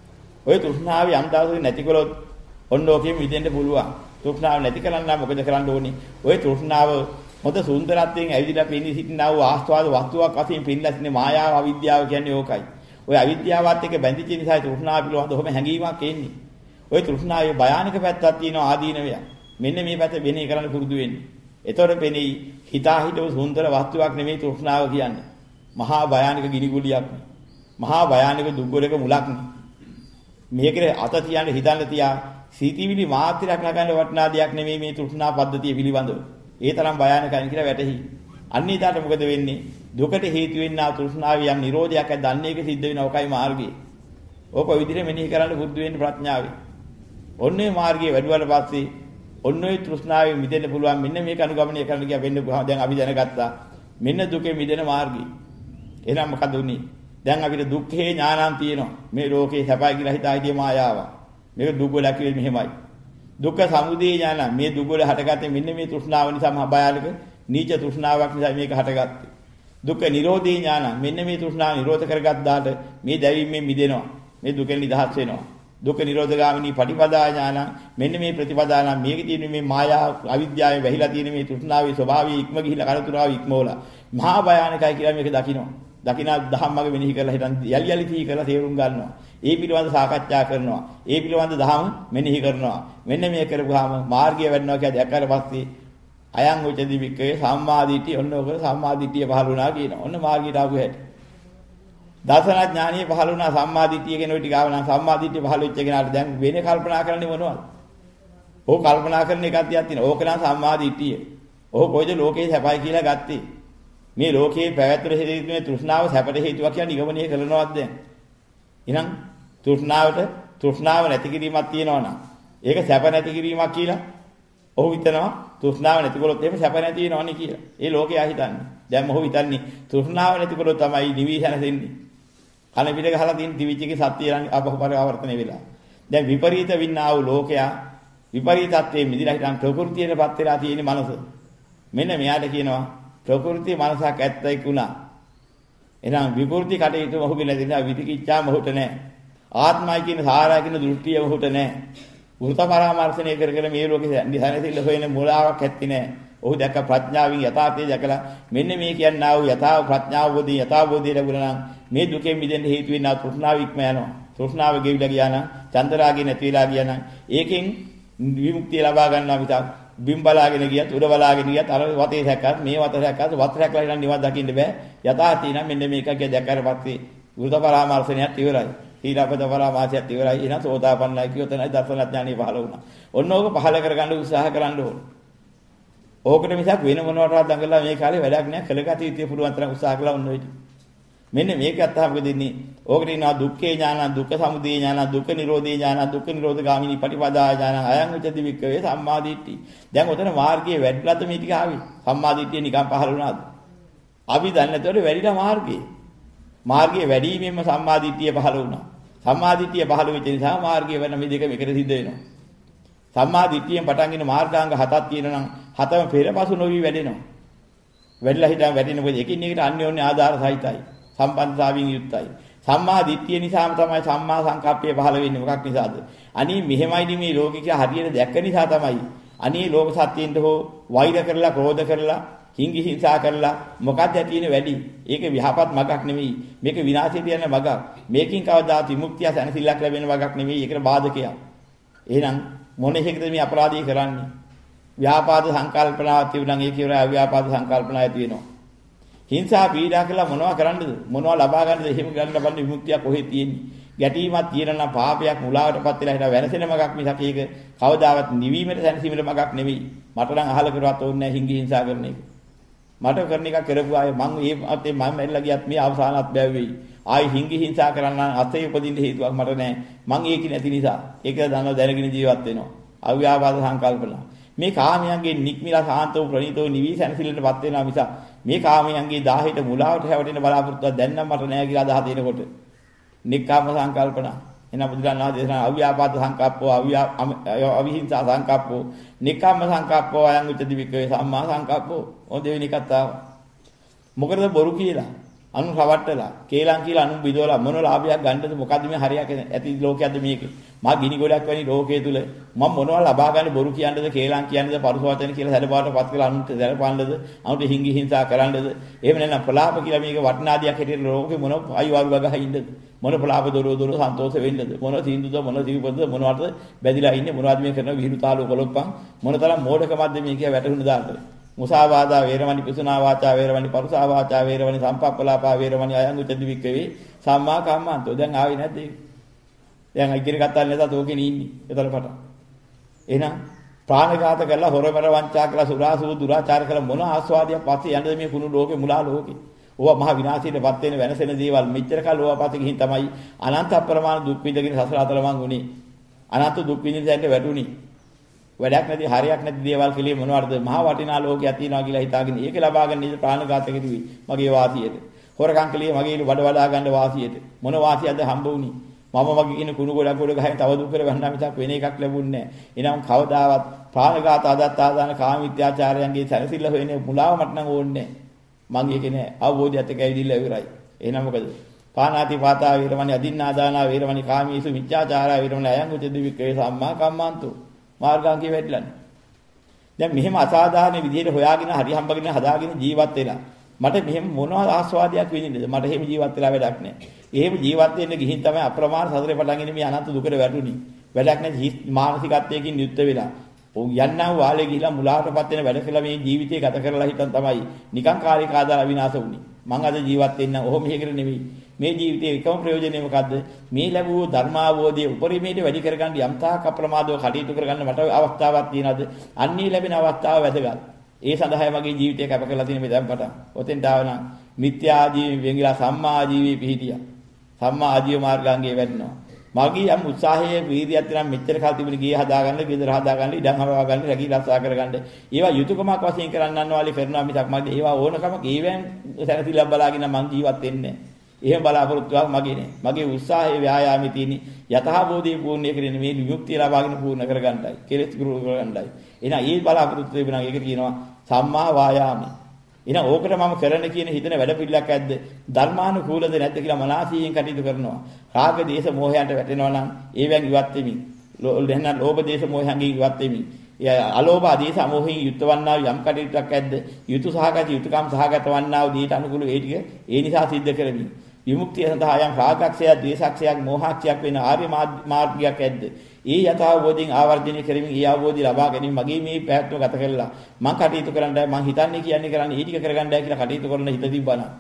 ওই තෘෂ්ණාව යම් දවසක නැතිකොලොත් ඔන්න ඕකෙම මිදෙන්න පුළුවන්. තෘෂ්ණාව නැති කරන්න මොකද කරන්න ඕනේ? ওই තෘෂ්ණාව හොඳ සුන්දරත්වයෙන් ඇවිදලා පෙනී සිටිනා වූ ආස්වාද වස්තුවක් වශයෙන් පෙන්නලා සිටින මායාව අවිද්‍යාව කියන්නේ ඕකයි. ওই අවිද්‍යාවත් එක්ක බැඳිච්ච නිසා තෘෂ්ණාව පිළිබඳ ඔහොම හැඟීමක් එන්නේ. ওই තෘෂ්ණාවේ භයානක පැත්තක් තියෙනවා ආදීනවය. මෙන්න මේ පැත්ත වෙනේ කරන්න පුරුදු වෙන්න. එතකොට පෙනී හිතා හිතව සුන්දර වස්තුවක් නෙමෙයි තෘෂ්ණාව කියන්නේ. මහා භයානක ගිනිගුලියක්. මහා භයානක දුක්ගොලක මුලක්. මේකේ අත තියන්නේ හිතන්න තියා සීතිවිලි මාත්‍රයක් නගන්න වටනා දෙයක් නෙමෙයි මේ තෘෂ්ණා පද්ධතිය පිළිබඳව. ඒ තරම් භයානකයි කියලා වැටහි. අන්න ඊට මොකද වෙන්නේ? දුකට හේතු වෙන්නා තෘෂ්ණාවේ යම් නිරෝධයක් ඇද්දන්නේ ඒක සිද්ධ වෙන ඔකයි මාර්ගය. ඕක ඔය විදිහට මෙනෙහි කරන්න බුද්ධ වෙන්න ප්‍රඥාවෙන්. ඔන්නේ මාර්ගයේ වැඩුවාට පස්සේ ඔන්න ඔය තෘෂ්ණාවේ මිදෙන්න පුළුවන් මෙන්න මේක අනුගමනය කරන්න ගියා වෙන්න දැන් අපි දැනගත්තා. මෙන්න දුකේ මිදෙන මාර්ගය. එහෙනම් මොකද උනේ? දැන් අපිට දුක්ඛේ ඥානං තියෙනවා. මේ ලෝකේ සැපයි කියලා හිතා හිටිය මායාව. මේක දුක් වල කිව්වේ මෙහෙමයි. දුක්ඛ සමුදය ඥාන මේ දුක් වල හටගත්තේ මෙන්න මේ තෘෂ්ණාව නිසා මහ භයානක නීච තෘෂ්ණාවක් නිසා මේක හටගත්තේ. දුක්ඛ නිරෝධී ඥාන මෙන්න මේ තෘෂ්ණාව නිරෝධ කරගත්තාට මේ දැවීමෙන් මිදෙනවා. මේ දුකෙන් නිදහස් වෙනවා. දුක්ඛ නිරෝධගාමිනී පටිපදා ඥාන මෙන්න මේ ප්‍රතිපදා නම් මේකේ තියෙන මේ මායා අවිද්‍යාවෙන් වැහිලා තියෙන මේ තෘෂ්ණාවේ ස්වභාවය ඉක්ම ගිහිලා කලතුරාව ඉක්මවලා මහා භයානකයි කියලා මේක දකිනවා. දකිනා දහම්මග මෙනෙහි කරලා හිටන් යලි යලි තී කරලා තේරුම් ගන්නවා. ඒ පිළිබඳ සාකච්ඡා කරනවා. ඒ පිළිබඳ දහම මෙනෙහි කරනවා. මෙන්න මේ කරපුවාම මාර්ගය වැඩනවා කියලා දැක්කට පස්සේ අයං උචදි වික්කේ සම්මාදිටිය ඔන්න ඔක සම්මාදිටිය පහළ වුණා කියනවා. ඔන්න මාර්ගයට ආපු හැටි. දසන ඥානිය පහළ වුණා සම්මාදිටිය කියන ওই ටික ආව නම් සම්මාදිටිය පහළ වෙච්ච කෙනාට දැන් වෙන්නේ කල්පනා කරන්නේ මොනවද? ඕක කල්පනා කරන එකක් තියක් තියෙනවා. ඕක නම් සම්මාදිටිය. ඕක කොයිද ලෝකේ සැපයි කියලා ගත්තේ? මේ ලෝකේ පැවැත්ම හේතු මේ තෘෂ්ණාව සැපට හේතුවක් කියලා නිගමනය කරනවද දැන්? එහෙනම් තෘෂ්ණාව නැති කිරීමක් තියෙනවා නම් ඒක සැප නැති කිරීමක් කියලා ඔහු හිතනවා තෘෂ්ණාව නැතිකොලොත් එහෙම සැප නැති වෙනවනේ කියලා. ඒ ලෝකයා හිතන්නේ. දැන් ඔහු හිතන්නේ තෘෂ්ණාව නැතිකොලොත් තමයි නිවිසන දෙන්නේ. කන පිට ගහලා තියෙන දිවිචිකේ සත්‍යය අපහ පරිවර්තනය වෙලා. දැන් විපරීත වින්නා වූ ලෝකයා විපරීතත්වයේ මිදිලා හිටන් ප්‍රകൃතියටපත් වෙලා තියෙන මනස. මෙන්න මෙයාට කියනවා ප්‍රകൃති මනසක් ඇත්තයි කුණා. එහෙනම් විකෘති කටයුතු මොහුගේ නැතිනම් විතිකිච්ඡා මොහුට නැහැ. ආත්මයි කියන සාරය කියන දෘෂ්ටිය මොහුට නැහැ. වෘත පරාමර්ශණය කර කර මේ ලෝකේ නිසනසිල්ල හොයන මුලාවක් ඇත්තේ නැහැ. ඔහු දැක්ක ප්‍රඥාවෙන් යථාර්ථය දැකලා මෙන්න මේ කියන්නා වූ යථා ප්‍රඥාවෝදී යථාබෝධිය ලැබුණා නම් මේ දුකෙන් මිදෙන්න හේතු වෙනා තෘෂ්ණාව ඉක්ම යනවා. තෘෂ්ණාව ගෙවිලා ගියා නම් චන්දරාගේ නැති වෙලා ගියා නම් ඒකෙන් විමුක්තිය ලබා ගන්නවා මිසක් බිම් බලාගෙන ගියත් උඩ බලාගෙන ගියත් අර වතේ සැකත් මේ වත සැකත් වත සැකලා ඉන්න නිවන් දකින්න බෑ. යථාර්ථය නම් මෙන්න මේක කිය දැක්කාට පස්සේ වෘත පරාමර්ශනයත් ඉවරයි. සීලපද පරාමාසයත් ඉවරයි. එහෙනම් සෝතාපන්නයි කියොත් එනයි දර්ශන ඥානෙ පහළ වුණා. ඔන්න ඕක පහළ කරගන්න උත්සාහ කරන්න ඕන. ඕකට මිසක් වෙන මොනවටවත් දඟලලා මේ කාලේ වැඩක් නෑ. කළගත යුත්තේ පුළුවන් තරම් උත්සාහ කළා ඔන්න ඔය. මෙන්න මේක අත්හම දෙන්නේ. ඕකට ඉන්නවා දුක්ඛේ ඥාන, දුක්ඛ සමුදය ඥාන, දුක්ඛ නිරෝධේ ඥාන, දුක්ඛ නිරෝධ ගාමිනී පටිපදා ඥාන, අයං උච්චති වික්ඛවේ සම්මාදිට්ඨි. දැන් ඔතන මාර්ගයේ වැඩිලාද මේ ටික ආවේ. සම්මාදිට්ඨිය නිකන් පහළ වුණාද? අපි දන්නේ නැතොට වැඩිලා මාර්ගයේ. මාර්ගයේ වැඩිවීමෙන්ම සම්මාදිට්ඨිය පහළ වුණා. සම්මාදිට්ඨිය පහළ වෙච්ච නිසා මාර්ගයේ වෙන මේ දෙක එකට සිද්ධ වෙනවා. සම්මාදිට්ඨියෙන් පටන්ගෙන මාර්ගාංග 7ක් තියෙනවා නම් 7ම පෙරපසු නොවි වැඩෙනවා. වැඩිලා හිටන් වැටෙන මොකද එකින් එකට අන්‍යෝන්‍ය ආධාර සහිතයි. සම්පන්නතාවයෙන් යුක්තයි. සම්මා දිට්ඨිය නිසාම තමයි සම්මා සංකප්පය පහළ වෙන්නේ. මොකක් නිසාද? අනී මෙහෙමයිදි මේ ලෝකේ කියලා හරියට දැක්ක නිසා තමයි. අනී ලෝක සත්‍යයෙන්ද හෝ වෛර කරලා, ක්‍රෝධ කරලා, හිංගි හිංසා කරලා මොකක්ද ඇතිනේ වැඩි? ඒක විහපත් මගක් නෙවෙයි. මේක විනාශයට යන මගක්. මේකින් කවදාත් විමුක්තිය සැනසෙල්ලක් ලැබෙන මගක් නෙවෙයි. ඒකට බාධකයක්. එහෙනම් මොන එකකද මේ අපරාධය කරන්නේ? ව්‍යාපාද සංකල්පනාවක් තිබුණා නම් ඒක ඉවරයි. අව්‍යාපාද සංකල්පනාවක් ඇති වෙනවා. හිංසා පීඩා කළා මොනවා කරන්නද? මොනවා ලබා ගන්නද? එහෙම ගන්න ලබන්න විමුක්තිය කොහෙද තියෙන්නේ? ගැටීමක් තියෙනවා පාපයක් මුලාවටපත් වෙලා හිටා වෙනසෙන මගක් මිසක් ඒක කවදාවත් නිවීමට සැනසීමට මගක් නෙවෙයි. මට නම් අහල කරුවත් ඕනේ නැහැ හිංගි හිංසා කරන එක. මට කරන එක කරපු අය මම ඒ අතේ මම මෙල්ලා ගියත් මේ අවසානත් බැව වෙයි. ආයි හිංගි හිංසා කරන්න අතේ උපදින්න හේතුවක් මට නැහැ. මං ඒක නැති නිසා. ඒක දන්නව දැනගෙන ජීවත් වෙනවා. අව්‍යාපාද සංකල්පන. මේ කාමයන්ගේ නික්මිලා සාන්තව ප්‍රණීතව නිවි සැනසෙල්ලටපත් වෙනවා මිසක් මේ කාමයන්ගේ 10ට මුලාවට හැවටෙන බලාපොරොත්තුවක් දැන් නම් මට නැහැ කියලා අදහස එනකොට. නික්කාම සංකල්පන. එන බුදුරණා දේශනා අව්‍යාපාද සංකප්පෝ අවිහිංසා සංකප්පෝ නික්කාම සංකප්පෝ අයං උච්චති වික්ඛවේ සම්මා සංකප්පෝ. ඔය දෙවෙනි කතාව. මොකද බොරු කියලා අනු රවට්ටලා කේලම් කියලා අනු බිදවලා මොන ලාභයක් ගන්නද මොකද්ද මේ හරියක් ඇති ලෝකයක්ද මේක මා ගිනි ගොඩක් වැනි ලෝකයේ තුල මම මොනවා ලබා ගන්න බොරු කියන්නද කේලම් කියන්නද පරුස වචන කියලා සැලබාටපත් කරලා අනුන්ට සැලපන්නද අනුන්ට හිංගි හිංසා කරන්නද එහෙම නැත්නම් ප්‍රලාප කියලා මේක වටනාදියක් හැටියට ලෝකේ මොන අයිවාරු වගහ ඉන්නද මොන ප්‍රලාප දොරෝ සන්තෝෂ වෙන්නද මොන තීන්දුවද මොන දීපද මොනවටද බැදිලා ඉන්නේ මොනවද මේ කරන විහිළු තාලු කොලොප්පන් මොනතරම් මෝඩකමක්ද මේක වැටුණු දාන්න මුසාවාදා වේරමණි පිසුනා වාචා වේරමණි පරුසා වාචා වේරමණි සම්පප්පලාපා වේරමණි අයං උච්චති වික්ඛවේ සම්මා කම්මන්තෝ දැන් ආවේ නැද්ද ඒක දැන් ඉගෙන ගත්තා නැතත් ඕකේ ඉන්නේ ඒතර පට එහෙනම් ප්‍රාණඝාත කරලා හොරමර වංචා කරලා සුරාසූ දුරාචාර කරලා මොන ආස්වාදයක් පස්සේ යන්නද මේ කුණු ලෝකේ මුලා ලෝකේ ඕවා මහ විනාශයටපත් වෙන වෙනසෙන දේවල් මෙච්චර කල් ඕවා පස්සේ ගිහින් තමයි අනන්ත අප්‍රමාණ දුක් විඳගෙන සසර අතරමං උනේ අනන්ත දුක් විඳින දැනට වැටුණි වැඩක් නැති හරියක් නැති දේවල් කියලා මොනවද මහා වටිනා ලෝකයක් තියනවා කියලා හිතාගෙන ඒක ලබා ගන්න ඉතින් ප්‍රාණඝාත කෙරුවේ මගේ වාසියට හොරකම් කළේ මගේ වඩ වඩා ගන්න වාසියට මොන වාසියක්ද හම්බ වුනේ මම මගේ කියන කුණු ගොඩක් ගොඩ ගහගෙන තව දුක් කර ගන්නා මිසක් වෙන එකක් ලැබුණේ නැහැ එනම් කවදාවත් ප්‍රාණඝාත අදත්තාදාන කාම විත්‍යාචාරයන්ගේ සැරසිල්ල හොයන්නේ මුලාව මට නම් ඕනේ නැහැ මම ඒකේ නෑ අවබෝධයත් එක්ක ඇවිදින්න ඉවරයි එහෙනම් මොකද පානාති පාතා වේරමණි අදින්නාදානා වේරමණි කාමීසු මිත්‍යාචාරා වේරමණි අයං උච්චති වික්ඛවේ සම්මා කම්මන්තෝ මාර්ගාංගේ වැඩිලානේ. දැන් මෙහෙම අසාධාරණ විදිහට හොයාගෙන හරි හම්බගෙන හදාගෙන ජීවත් වෙලා මට මෙහෙම මොනවද ආස්වාදයක් වෙන්නේ මට එහෙම ජීවත් වෙලා වැඩක් නැහැ. එහෙම ජීවත් වෙන්න ගිහින් තමයි අප්‍රමාණ සතරේ පටන්ගෙන මේ අනන්ත දුකට වැටුණි. වැඩක් නැති මානසිකත්වයකින් යුක්ත වෙලා. ඔව් යන්නා වාලේ ගිහිලා මුලාවටපත් වෙන වැඩ කළා මේ ජීවිතේ ගත කරලා හිටන් තමයි නිකං කාර්යක ආදාලා විනාශ වුනේ. මං අද ජීවත් වෙන්න ඔහොම මෙහෙකට නෙවෙයි. මේ ජීවිතයේ එකම ප්‍රයෝජනය මොකද්ද? මේ ලැබුව ධර්මාවෝධයේ උපරිමයට වැඩි කරගන්න යම්තාක් අප්‍රමාදව කටයුතු කරගන්න මට අවස්ථාවක් තියෙනවද? අන්නේ ලැබෙන අවස්ථාව වැදගත්. ඒ සඳහා මගේ ජීවිතය කැප කරලා තියෙන මේ දැන් පටන්. ඔතෙන්ට ආවනම් මිත්‍යා ජීවී වෙංගිලා සම්මා ජීවී පිහිටියා. සම්මා ආජීව මාර්ගාංගයේ වැඩනවා. මගේ යම් උත්සාහයේ වීර්යයක් තියෙනවා මෙච්චර කාල තිබුණ ගියේ හදාගන්න, ගෙදර හදාගන්න, ඉඩම් හදාගන්න, රැකී රක්ෂා කරගන්න. ඒවා යුතුයකමක් වශයෙන් කරන්නන්න වාලේ කරනවා මිසක් මගේ ඒවා ඕනකමක් ඒවෙන් සැනසීමක් බලාගෙන මං ජීවත් වෙන්නේ නැහැ. එහෙම බලාපොරොත්තුවක් මගේ නෑ. මගේ උත්සාහයේ ව්‍යායාමයේ තියෙන යථාබෝධිය පූර්ණය කරගෙන මේ විමුක්තිය ලබාගෙන පූර්ණ කරගන්නයි. කෙලෙස් දුරු කරගන්නයි. එහෙනම් ඒ බලාපොරොත්තු වෙනවා ඒක කියනවා සම්මා වායාමයි. එහෙනම් ඕකට මම කරන්න කියන හිතන වැඩ පිළිලක් ඇද්ද? ධර්මානුකූලද නැද්ද කියලා මනසින් කටයුතු කරනවා. රාග දේශ මොහයන්ට වැටෙනවා නම් ඒවෙන් ඉවත් වෙමින්. එහෙනම් ලෝභ දේශ මොහයන්ගෙන් ඉවත් වෙමින්. අලෝභ ආදී සමෝහයෙන් යුක්තවන්නා යම් කටයුත්තක් ඇද්ද? යුතු සහගත යුතුයකම් සහගත වන්නා වූ දීට අනුකූල ඒ ටික ඒ නිසා සිද්ධ කරමින්. විමුක්තිය සඳහා යම් රාගක්ෂයක්, ද්වේෂක්ෂයක්, මෝහක්ෂයක් වෙන ආර්ය මාර්ගයක් ඇද්ද? ඒ යථාබෝධයෙන් ආවර්ජනය කරමින් ඒ අවබෝධය ලබා ගැනීම මගේ මේ පැවැත්ම ගත කරලා මම කටයුතු කරන්නයි මම හිතන්නේ කියන්නේ කරන්නේ ඒ ටික කරගන්නයි කියලා කටයුතු කරන හිත තිබ්බනම්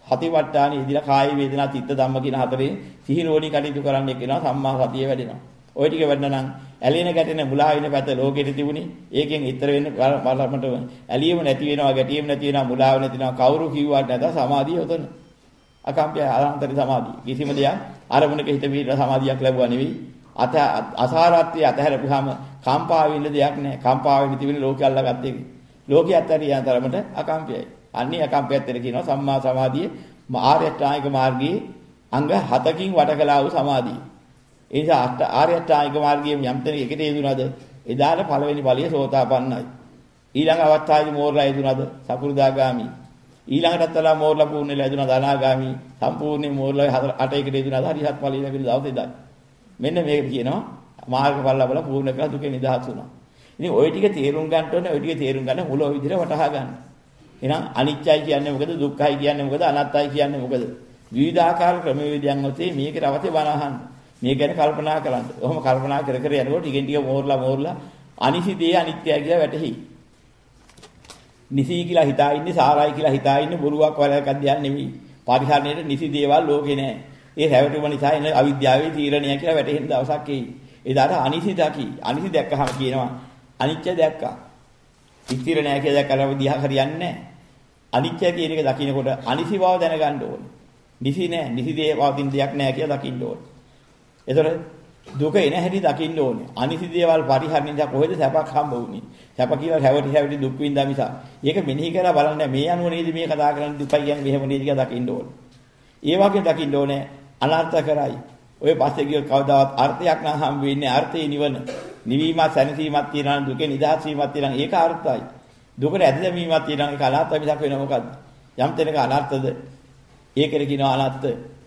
සතිපට්ඨාන ඉදිලා කාය වේදනා චිත්ත ධම්ම කියන හතරේ සිහිනෝණී කටයුතු කරන්න කියනවා සම්මා සතිය වැඩෙනවා. ওই ටික වැඩන නම් ඇලෙන ගැටෙන මුලා වෙන පැත ලෝකෙට තිබුණේ. ඒකෙන් ඊතර වෙන්න බලමට ඇලියම නැති වෙනවා ගැටියම නැති වෙනවා මුලාව නැති වෙනවා කවුරු කිව්වට නැත සමාධිය උතන. අකම්පිය ආරන්තරි සමාධිය. කිසිම දෙයක් අරමුණක හිත පිහිට සමාධියක් ලැබුවා නෙවෙයි. අසාරත්වයේ අතහැරපුවාම කම්පා වෙන්න දෙයක් නැහැ. කම්පා වෙන්න තිබෙන ලෝකෙ අල්ලගත්ත එක. ලෝකෙ අතහැරියන් තරමට අකම්පියයි. අන්නේ අකම්පියත් කියනවා සම්මා සමාධිය ආර්ය අෂ්ටාංගික මාර්ගයේ අංග 7කින් වට කළා වූ සමාධිය. ඒ නිසා ආර්ය අෂ්ටාංගික මාර්ගයේ යම් තැනක එකට යෙදුනද එදාට පළවෙනි ඵලය සෝතාපන්නයි. ඊළඟ අවස්ථාවේදී මෝරලා යෙදුනද සකු르දාගාමි. ඊළඟටත් වලා මෝරලා පූර්ණලා යෙදුනද අනාගාමි. සම්පූර්ණයෙන් මෝරලා 8කට යෙදුනද හරිහත් ඵලය ලැබෙන දවසේ ඉඳන්. මෙන්න මේක කියනවා මාර්ගඵල ලැබලා පූර්ණ කරලා දුකෙන් නිදහස් වුණා. ඉතින් ওই ටික තේරුම් ගන්න ඕනේ. ওই ටික තේරුම් ගන්න මුල ওই විදිහට වටහා ගන්න. එහෙනම් අනිත්‍යයි කියන්නේ මොකද? දුක්ඛයි කියන්නේ මොකද? අනාත්තයි කියන්නේ මොකද? විවිධාකාර ක්‍රමවේදයන් ඔතේ මේකට අවශ්‍ය බණ අහන්න. මේ ගැන කල්පනා කරන්න. ඔහොම කල්පනා කර කර යනකොට ටිකෙන් ටික මෝරලා අනිසිදේ අනිත්‍යයි කියලා වැටහි. නිසි කියලා හිතා ඉන්නේ සාරයි කියලා හිතා ඉන්නේ බොරුවක් වලක් අධ්‍යයන නෙවෙයි. පරිහරණයට නිසි දේවල් ලෝකේ නැහැ. ඒ හැවටුම නිසා එන අවිද්‍යාවේ තීරණය කියලා වැටහෙන දවසක් එයි. එදාට අනිසි දකි. අනිසි දැක්කහම කියනවා අනිත්‍ය දැක්කා. ඉතිර නැහැ කියලා දැක්කම දිහා හරියන්නේ නැහැ. අනිත්‍ය කියන එක දකින්නකොට අනිසි බව දැනගන්න ඕනේ. නිසි නැහැ. නිසි දේ පවතින දෙයක් නැහැ කියලා දකින්න ඕනේ. ඒතර දුක එන හැටි දකින්න ඕනේ. අනිසි දේවල් පරිහරණය කොහෙද සැපක් හම්බ වුනේ? සැප කියලා හැවටි දුක් විඳා මිස. ඒක මෙනෙහි කරලා බලන්න මේ අනුව නේද මේ කතා කරන්නේ දුකයි කියන්නේ මෙහෙම නේද කියලා දකින්න ඕනේ. ඒ වගේ දකින්න ඕනේ අනර්ථ කරයි. ඔය පස්සේ ගිය කවදාවත් අර්ථයක් නම් හම් වෙන්නේ අර්ථේ නිවන. නිවීමත් සැනසීමක් තියෙනවා දුකේ නිදහස් වීමක් තියෙනවා ඒක අර්ථයි. දුකට ඇද දැමීමක් තියෙනවා ඒක අනාත්ම මිසක් වෙන මොකද්ද? යම් තැනක අනර්ථද ඒකේ කියනවා අනත්ත.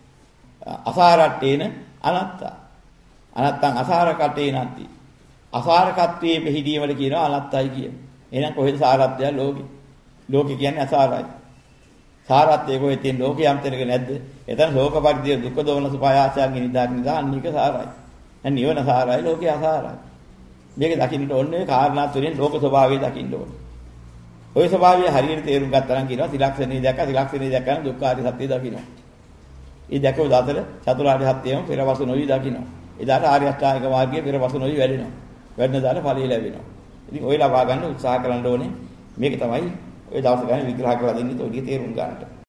අසාරට්ඨේන අනත්ත. අනත්තං අසාරකටේ නැති. අසාරකත්වයේ පිහිදීමල කියනවා අනත්තයි කියන. එහෙනම් කොහෙද සාරත්වය ලෝකේ? ලෝකේ කියන්නේ අසාරයි. සාරත්වයේ කොහෙද තියෙන ලෝකේ යම් තැනක නැද්ද? එතන ශෝක පරිදේ දුක්ඛ දෝමන සුඛායාසයන් නිදා අනික සාරයි. දැන් නිවන සාරයි ලෝකේ අසාරයි. මේක දකින්නට ඕනේ කාරණා තුනෙන් ලෝක ස්වභාවය දකින්න ඕනේ. ওই ස්වභාවය හරියට තේරුම් ගත්තා නම් කියනවා ත්‍රිලක්ෂණී දැක්කම දුක්ඛාරි සත්‍ය දකින්නවා. ඒ දැකව දාතර චතුරාර්ය සත්‍යයම පෙරවසු නොවි දකින්නවා. එදාට ආර්ය අෂ්ටාංගික මාර්ගයේ පෙරවසු නොවි වැඩෙනවා. වැඩන දාට ඵලය ලැබෙනවා. ඉතින් ඔය ලබා ගන්න උත්සාහ කරන්න ඕනේ. මේක තමයි ඔය දවස් ගානේ විග්‍රහ කරලා දෙන්නේ. ඔය ටික තේරුම් ගන්නට.